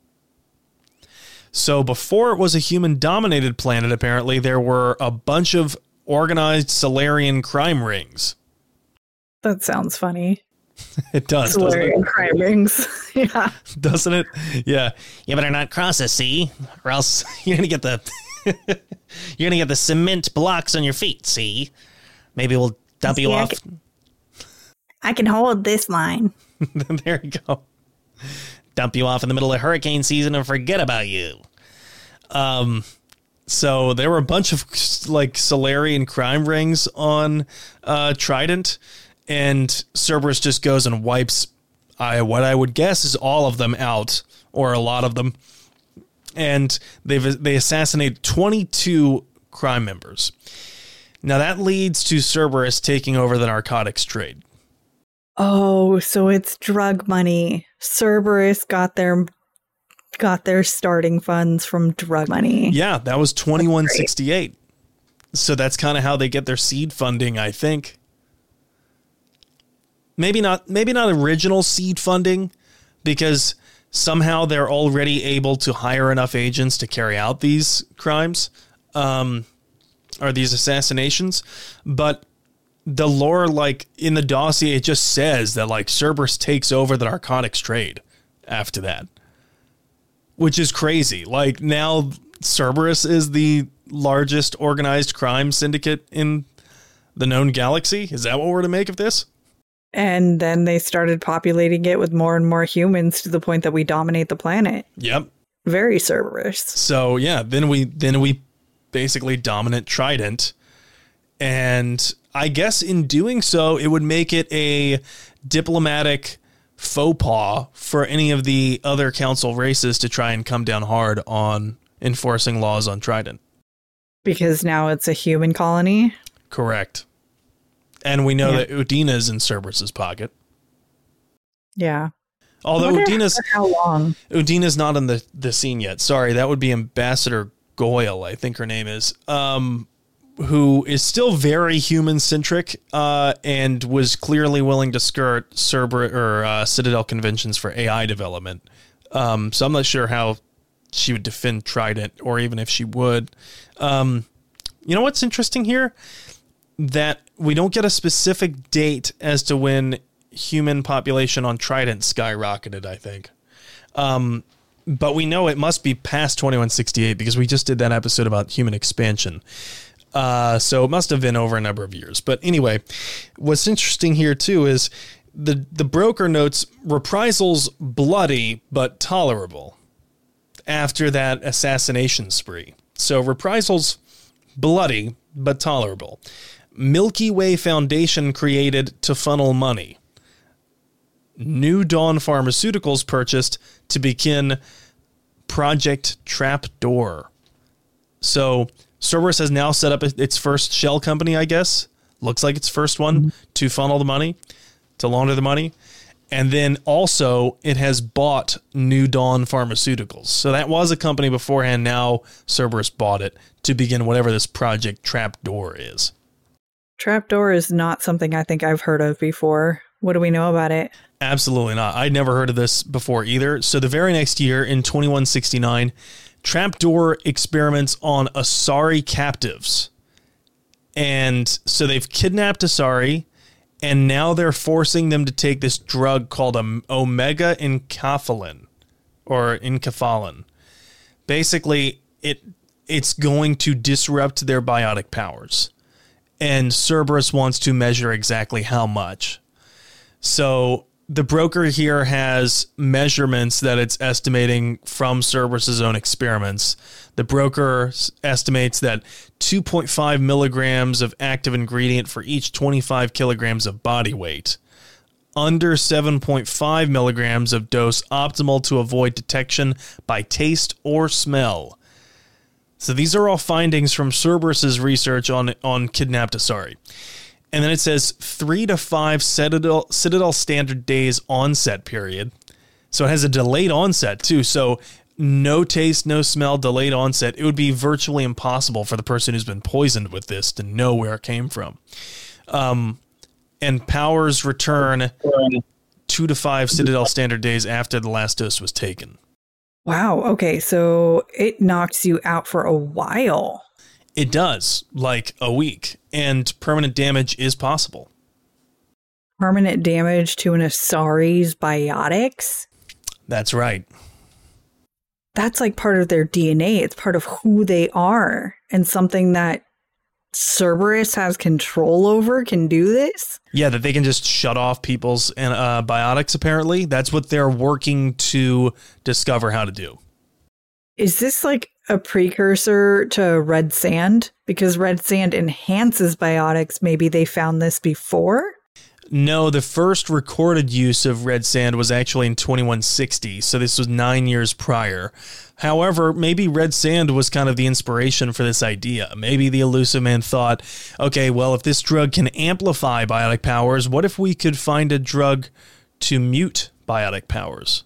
So before it was a human-dominated planet, apparently, there were a bunch of organized Solarian crime rings. That sounds funny. It does, Solarian doesn't it? crime rings. Yeah. Doesn't it? Yeah. You better not cross us, see? Or else you're going to get the you're going to get the cement blocks on your feet, see? Maybe we'll dump you See, I off. can, I can hold this line. There you go. Dump you off in the middle of hurricane season and forget about you. Um, so there were a bunch of like Solarian crime rings on uh, Trident, and Cerberus just goes and wipes I what I would guess is all of them out, or a lot of them, and they they assassinate twenty-two crime members. Now that leads to Cerberus taking over the narcotics trade. Oh, so it's drug money. Cerberus got their got their starting funds from drug money. Yeah, that was twenty-one sixty-eight. So that's kind of how they get their seed funding, I think. Maybe not maybe not original seed funding, because somehow they're already able to hire enough agents to carry out these crimes, um, or these assassinations. But the lore, like in the dossier, it just says that like Cerberus takes over the narcotics trade after that, which is crazy. Like now Cerberus is the largest organized crime syndicate in the known galaxy. Is that what we're to make of this? And then they started populating it with more and more humans to the point that we dominate the planet. Yep. Very Cerberus. So yeah, then we then we basically dominate Trident. And I guess in doing so, it would make it a diplomatic faux pas for any of the other council races to try and come down hard on enforcing laws on Trident. Because now it's a human colony? Correct. And we know Yeah. that Udina's in Cerberus's pocket. Yeah. Although I wonder Udina's for how long? Udina's not in the, the scene yet. Sorry, that would be Ambassador Goyle, I think her name is. Um, who is still very human-centric uh, and was clearly willing to skirt Cerber or uh, Citadel conventions for A I development. Um, so I'm not sure how she would defend Trident, or even if she would. Um, you know what's interesting here? That we don't get a specific date as to when human population on Trident skyrocketed, I think. Um, but we know it must be past twenty-one sixty-eight because we just did that episode about human expansion. Uh, so it must have been over a number of years. But anyway, what's interesting here too is the, the broker notes reprisals bloody but tolerable after that assassination spree. So reprisals bloody but tolerable. Milky Way Foundation created to funnel money. New Dawn Pharmaceuticals purchased to begin Project Trapdoor. So Cerberus has now set up its first shell company, I guess. Looks like its first one mm-hmm. to funnel the money, to launder the money. And then also it has bought New Dawn Pharmaceuticals. So that was a company beforehand. Now Cerberus bought it to begin whatever this Project Trapdoor is. Trapdoor is not something I think I've heard of before. What do we know about it? Absolutely not. I'd never heard of this before either. So the very next year, in twenty-one sixty-nine, Trapdoor experiments on Asari captives. And so they've kidnapped Asari, And now they're forcing them to take this drug called um, omega encaphalin or encaphalin. Basically, it it's going to disrupt their biotic powers. And Cerberus wants to measure exactly how much. So the broker here has measurements that it's estimating from Cerberus's own experiments. The broker estimates that two point five milligrams of active ingredient for each twenty-five kilograms of body weight. Under seven point five milligrams of dose optimal to avoid detection by taste or smell. So these are all findings from Cerberus's research on, on kidnapped Asari. And then it says three to five Citadel, Citadel standard days onset period. So it has a delayed onset too. So no taste, no smell, delayed onset. It would be virtually impossible for the person who's been poisoned with this to know where it came from. Um, and powers return two to five Citadel standard days after the last dose was taken. Wow. Okay. So it knocks you out for a while. It does, like a week, and permanent damage is possible. Permanent damage to an Asari's biotics? That's right. That's like part of their D N A. It's part of who they are, and something that Cerberus has control over can do this? Yeah, that they can just shut off people's uh, biotics, apparently. That's what they're working to discover how to do. Is this like a precursor to red sand? Because red sand enhances biotics. Maybe they found this before? No, the first recorded use of red sand was actually in twenty-one sixty, so this was nine years prior. However, maybe red sand was kind of the inspiration for this idea. Maybe the Illusive Man thought, okay, well, if this drug can amplify biotic powers, what if we could find a drug to mute biotic powers?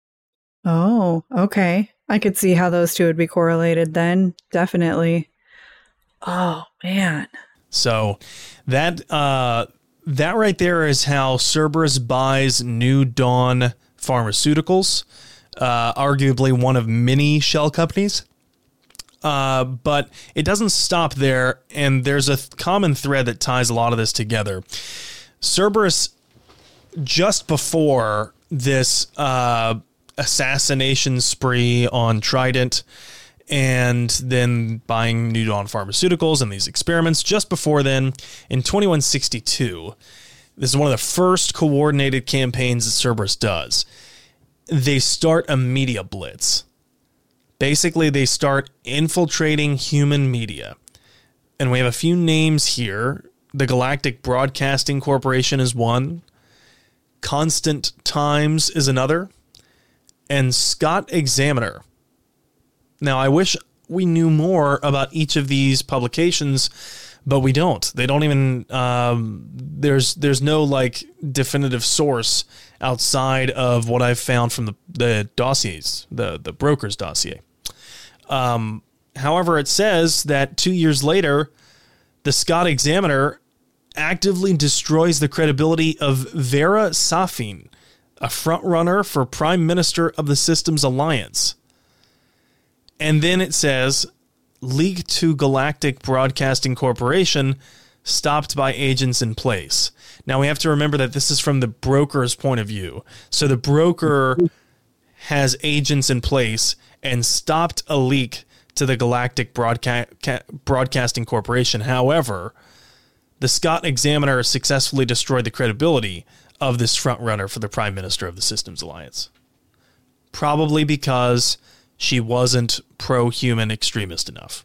Oh, okay. I could see how those two would be correlated then. Definitely. Oh, man. So that uh, that right there is how Cerberus buys New Dawn Pharmaceuticals, uh, arguably one of many shell companies. Uh, but it doesn't stop there, and there's a th- common thread that ties a lot of this together. Cerberus, just before this uh, assassination spree on Trident, and then buying New Dawn Pharmaceuticals and these experiments, just before then, in twenty-one sixty-two, this is one of the first coordinated campaigns that Cerberus does. They start a media blitz. Basically, they start infiltrating human media. And we have a few names here. The Galactic Broadcasting Corporation is one. Constant Times is another. And Scott Examiner. Now, I wish we knew more about each of these publications, but we don't. They don't even, um, there's there's no, like, definitive source outside of what I've found from the, the dossiers, the, the broker's dossier. Um, however, it says that two years later, the Scott Examiner actively destroys the credibility of Vera Safin, a frontrunner for Prime Minister of the Systems Alliance. And then it says, leak to Galactic Broadcasting Corporation, stopped by agents in place. Now, we have to remember that this is from the broker's point of view. So the broker has agents in place and stopped a leak to the Galactic Broadca- Broadcasting Corporation. However, the Scott Examiner successfully destroyed the credibility of this frontrunner for the Prime Minister of the Systems Alliance. Probably because she wasn't pro-human extremist enough.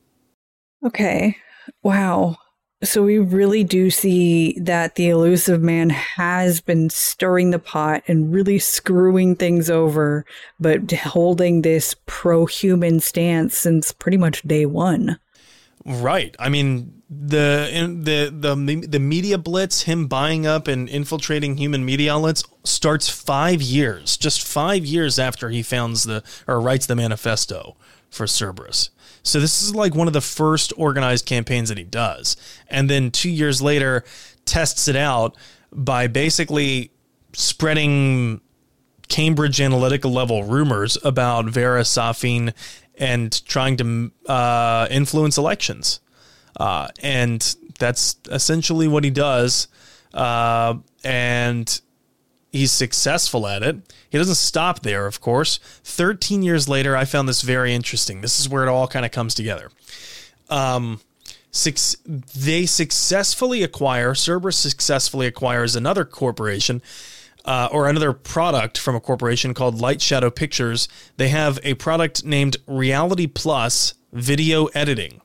Okay. Wow. So we really do see that the Illusive Man has been stirring the pot and really screwing things over, but holding this pro-human stance since pretty much day one. Right. I mean, the in, the the the media blitz, him buying up and infiltrating human media outlets, starts five years, just five years after he founds the or writes the manifesto for Cerberus. So this is like one of the first organized campaigns that he does, and then two years later, tests it out by basically spreading Cambridge Analytica level rumors about Vera Safin and trying to uh, influence elections. Uh, and that's essentially what he does uh, and he's successful at it. He doesn't stop there, of course. thirteen years later, I found this very interesting. This is where it all kind of comes together. Um, six, they successfully acquire, Cerberus successfully acquires another corporation, uh, or another product from a corporation called Light Shadow Pictures. They have a product named Reality Plus Video Editing.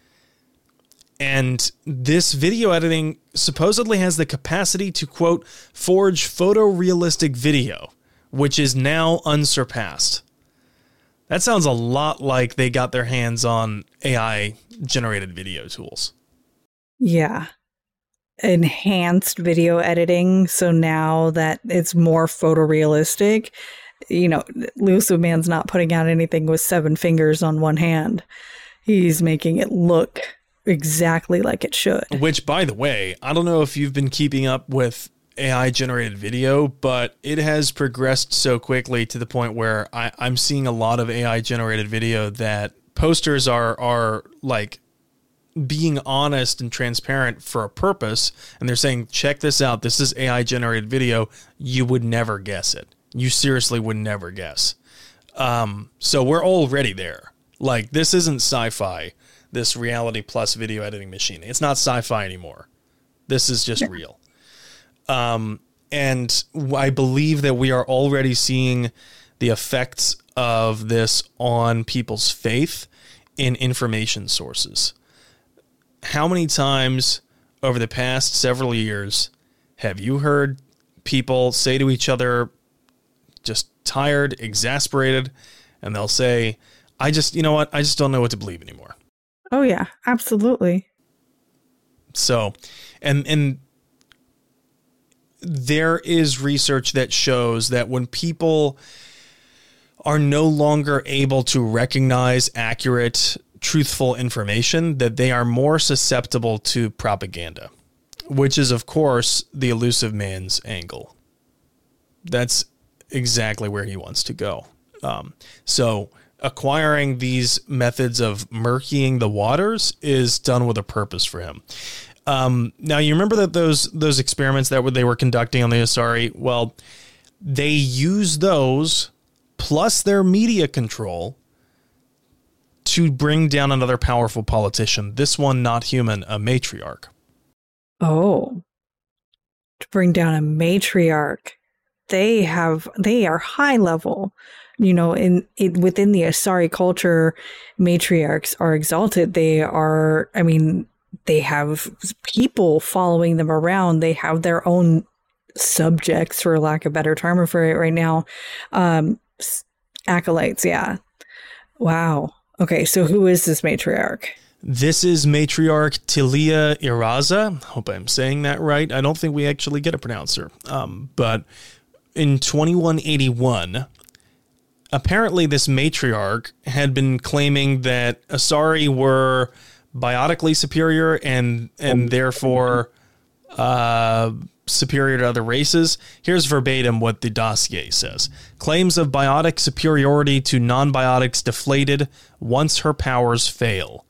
And this video editing supposedly has the capacity to, quote, forge photorealistic video, which is now unsurpassed. That sounds a lot like they got their hands on A I-generated video tools. Yeah. Enhanced video editing, so now that it's more photorealistic, you know, Elusive Man's not putting out anything with seven fingers on one hand. He's making it look exactly like it should. Which, by the way, I don't know if you've been keeping up with A I-generated video, but it has progressed so quickly to the point where I, I'm seeing a lot of A I-generated video that posters are are like being honest and transparent for a purpose, and they're saying, check this out, this is A I-generated video. You would never guess it. You seriously would never guess. Um, so we're already there. Like, this isn't sci-fi, this Reality Plus video editing machine. It's not sci-fi anymore. This is just real. Um, and I believe that we are already seeing the effects of this on people's faith in information sources. How many times over the past several years have you heard people say to each other, just tired, exasperated, and they'll say, I just, you know what, I just don't know what to believe anymore. Oh, yeah, absolutely. So, and and there is research that shows that when people are no longer able to recognize accurate, truthful information, that they are more susceptible to propaganda, which is, of course, the Elusive Man's angle. That's exactly where he wants to go. Um, so acquiring these methods of murkying the waters is done with a purpose for him. Um, now, you remember that those those experiments that they were conducting on the Asari? Well, they use those plus their media control to bring down another powerful politician. This one, not human, a matriarch. Oh, to bring down a matriarch. They have, they are high level. You know, in, in within the Asari culture, matriarchs are exalted. They are, I mean, they have people following them around. They have their own subjects, for lack of a better term for it right now. Um, acolytes, yeah. Wow. Okay, so who is this matriarch? This is Matriarch Tilia Iraza. Hope I'm saying that right. I don't think we actually get a pronouncer. Um, but in twenty-one eighty-one, apparently this matriarch had been claiming that Asari were biotically superior and and therefore uh, superior to other races. Here's verbatim what the dossier says. Claims of biotic superiority to non-biotics deflated once her powers fail.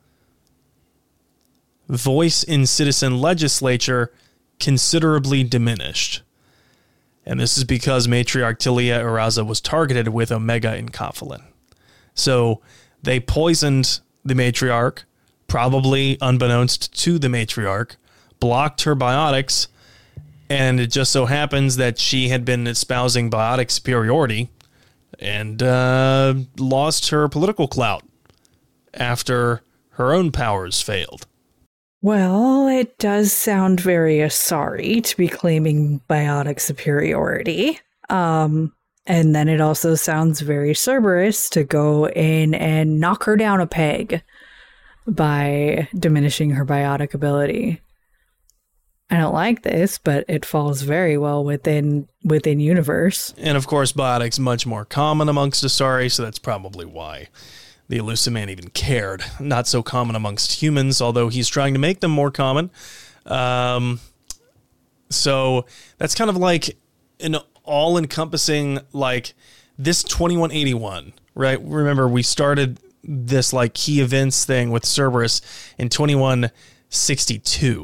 Voice in citizen legislature considerably diminished. And this is because Matriarch Tilia Iraza was targeted with Omega Enkophalin. So they poisoned the matriarch, probably unbeknownst to the matriarch, blocked her biotics, and it just so happens that she had been espousing biotic superiority and uh, lost her political clout after her own powers failed. Well, it does sound very Asari to be claiming biotic superiority. Um, and then it also sounds very Cerberus to go in and knock her down a peg by diminishing her biotic ability. I don't like this, but it falls very well within within universe. And of course, biotic's much more common amongst Asari, so that's probably why the Elusive Man even cared. Not so common amongst humans, although he's trying to make them more common. Um, so that's kind of like an all-encompassing, like, this twenty-one eighty-one, right? Remember, we started this, like, key events thing with Cerberus in twenty-one sixty-two.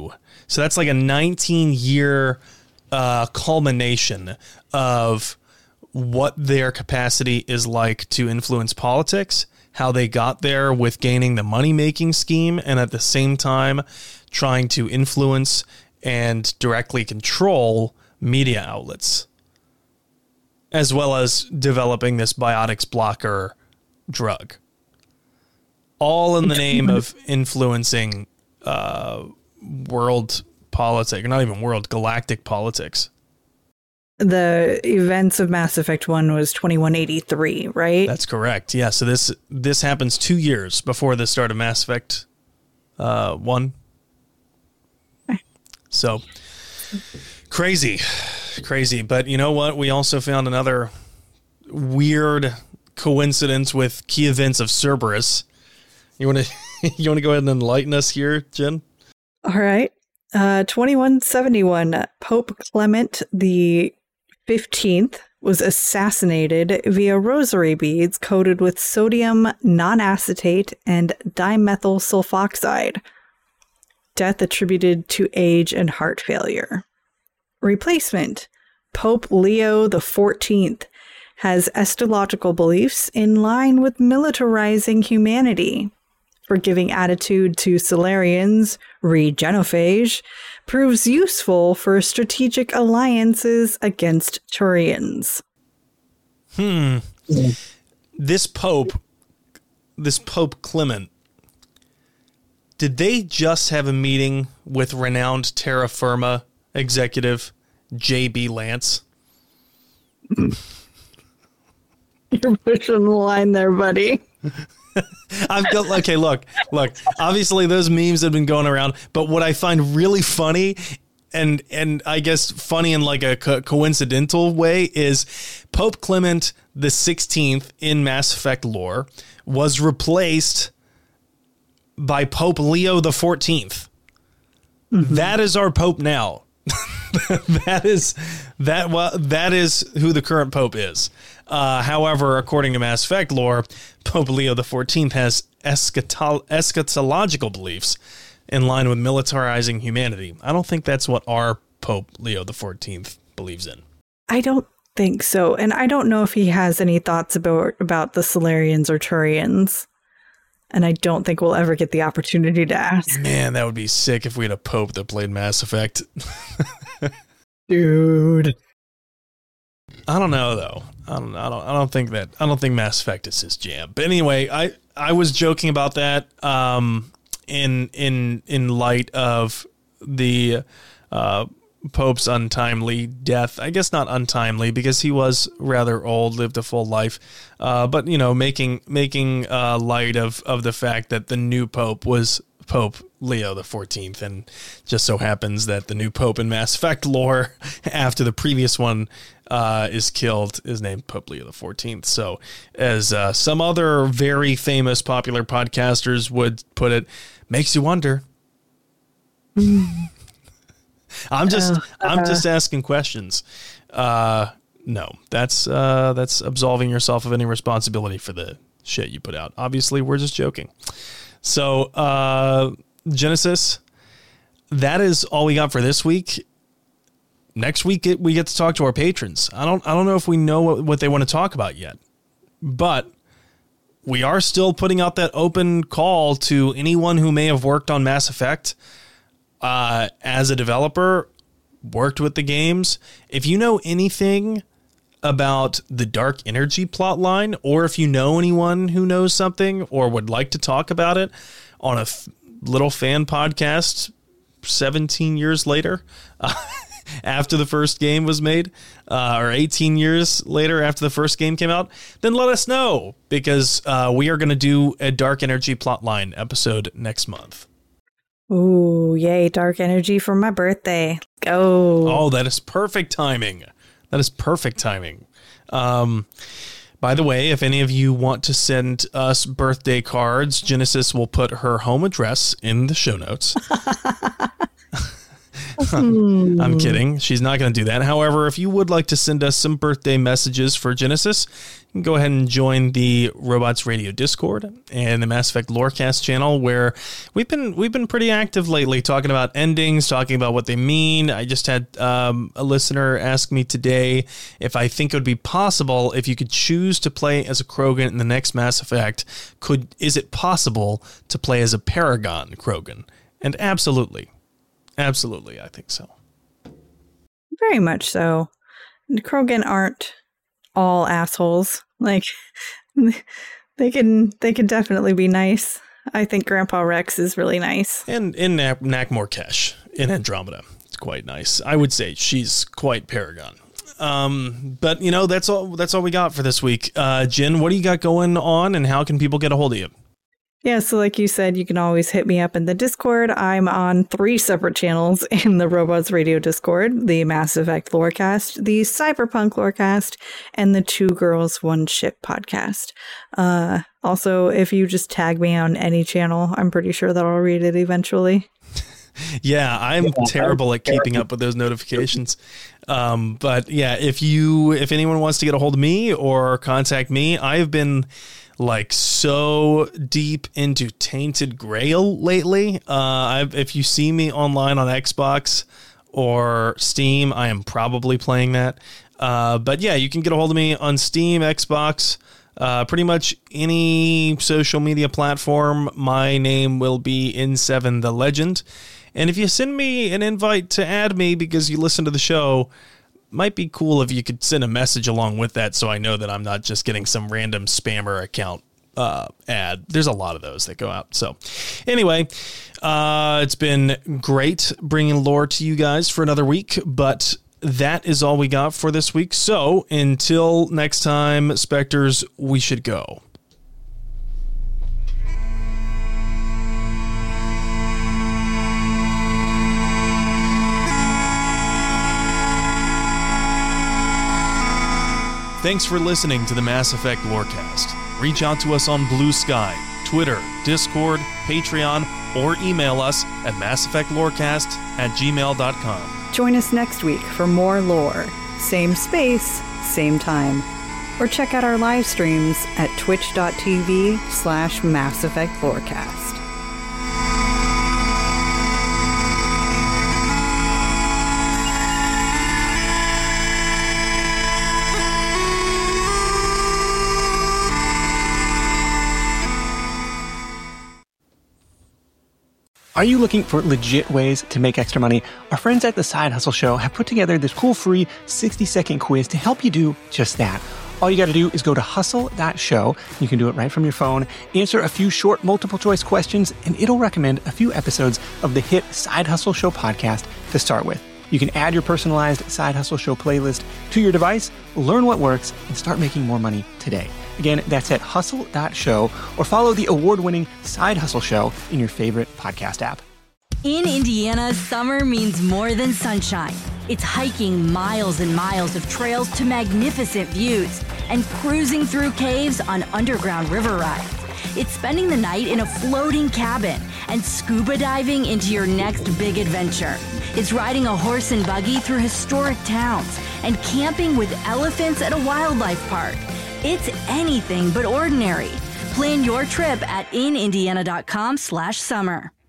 So that's like a nineteen year uh, culmination of what their capacity is like to influence politics, how they got there with gaining the money-making scheme, and at the same time trying to influence and directly control media outlets, as well as developing this biotics blocker drug. All in the name of influencing uh, world politics, or not even world, galactic politics. The events of Mass Effect one was twenty-one eighty-three, right? That's correct. Yeah, so this this happens two years before the start of Mass Effect uh, one. Okay. So, crazy. Crazy. But you know what? We also found another weird coincidence with key events of Cerberus. You want to you want to go ahead and enlighten us here, Jen? All right. Uh, twenty-one seventy-one, Pope Clement the fifteenth was assassinated via rosary beads coated with sodium non-acetate and dimethyl sulfoxide. Death attributed to age and heart failure. Replacement, Pope Leo the fourteenth has eschatological beliefs in line with militarizing humanity. Forgiving attitude to Salarians, re-genophage, proves useful for strategic alliances against Turians. Hmm. This Pope, this Pope Clement, did they just have a meeting with renowned Terra Firma executive J B Lance? You're pushing the line there, buddy. I've got, okay, look, look, obviously those memes have been going around, but what I find really funny and, and I guess funny in like a co- coincidental way is Pope Clement the sixteenth in Mass Effect lore was replaced by Pope Leo the fourteenth. Mm-hmm. That is our Pope now. that is that well that is who the current Pope is. Uh, however, according to Mass Effect lore, Pope Leo the fourteenth has eschatol- eschatological beliefs in line with militarizing humanity. I don't think that's what our Pope Leo the fourteenth believes in. I don't think so, and I don't know if he has any thoughts about about the Salarians or Turians. And I don't think we'll ever get the opportunity to ask. Man, that would be sick if we had a Pope that played Mass Effect. Dude. I don't know though. I don't I don't I don't think that I don't think Mass Effect is his jam. But anyway, I, I was joking about that um in in in light of the uh Pope's untimely death. I guess not untimely because he was rather old, lived a full life. Uh, but you know, making making uh, light of of the fact that the new Pope was Pope Leo the fourteenth, and just so happens that the new Pope in Mass Effect lore, after the previous one uh, is killed, is named Pope Leo the fourteenth. So, as uh, some other very famous popular podcasters would put it, makes you wonder. I'm just uh, I'm just asking questions. Uh, no, that's uh, that's absolving yourself of any responsibility for the shit you put out. Obviously, we're just joking. So, uh, Genesis, that is all we got for this week. Next week, we get to talk to our patrons. I don't I don't know if we know what, what they want to talk about yet, but we are still putting out that open call to anyone who may have worked on Mass Effect. Uh, as a developer, worked with the games. If you know anything about the Dark Energy plotline, or if you know anyone who knows something or would like to talk about it on a f- little fan podcast seventeen years later, uh, after the first game was made, uh, or eighteen years later after the first game came out, then let us know, because uh, we are going to do a Dark Energy plotline episode next month. Ooh, yay, Dark Energy for my birthday. Go. Oh, that is perfect timing. That is perfect timing. Um, by the way, if any of you want to send us birthday cards, Genesis will put her home address in the show notes. I'm kidding. She's not going to do that. However, if you would like to send us some birthday messages for Genesis, you can go ahead and join the Robots Radio Discord and the Mass Effect Lorecast channel, where we've been we've been pretty active lately, talking about endings, talking about what they mean. I just had um, a listener ask me today if I think it would be possible if you could choose to play as a Krogan in the next Mass Effect. Could is it possible to play as a Paragon Krogan? And absolutely. Absolutely, I think so. Very much so. The Krogan aren't all assholes. Like, they can they can definitely be nice. I think Grandpa Rex is really nice. And in Nak Morkesh in Andromeda, it's quite nice. I would say she's quite Paragon. Um, but you know, that's all. That's all we got for this week. Uh, Jen, what do you got going on, and how can people get a hold of you? Yeah, so like you said, you can always hit me up in the Discord. I'm on three separate channels in the Robots Radio Discord: the Mass Effect Lorecast, the Cyberpunk Lorecast, and the Two Girls One Ship podcast. Uh, also, if you just tag me on any channel, I'm pretty sure that I'll read it eventually. Yeah, I'm terrible at keeping up with those notifications. Um, but yeah, if you, if anyone wants to get a hold of me or contact me, I've been like so deep into Tainted Grail lately. Uh, I've, if you see me online on Xbox or Steam, I am probably playing that. Uh, but yeah, you can get a hold of me on Steam, Xbox, uh, pretty much any social media platform. My name will be N seven The Legend. And if you send me an invite to add me because you listen to the show, might be cool if you could send a message along with that, so I know that I'm not just getting some random spammer account uh, ad. There's a lot of those that go out. So anyway, uh, it's been great bringing lore to you guys for another week, but that is all we got for this week. So until next time, Spectres, we should go. Thanks for listening to the Mass Effect Lorecast. Reach out to us on Blue Sky, Twitter, Discord, Patreon, or email us at masseffectlorecast at gmail dot com. Join us next week for more lore. Same space, same time. Or check out our live streams at twitch.tv slash Mass Effect Lorecast. Are you looking for legit ways to make extra money? Our friends at The Side Hustle Show have put together this cool free sixty second quiz to help you do just that. All you got to do is go to hustle dot show. You can do it right from your phone. Answer a few short multiple choice questions, and it'll recommend a few episodes of the hit Side Hustle Show podcast to start with. You can add your personalized Side Hustle Show playlist to your device, learn what works, and start making more money today. Again, that's at hustle dot show, or follow the award-winning Side Hustle Show in your favorite podcast app. In Indiana, summer means more than sunshine. It's hiking miles and miles of trails to magnificent views and cruising through caves on underground river rides. It's spending the night in a floating cabin and scuba diving into your next big adventure. It's riding a horse and buggy through historic towns and camping with elephants at a wildlife park. It's anything but ordinary. Plan your trip at in indiana dot com slash summer.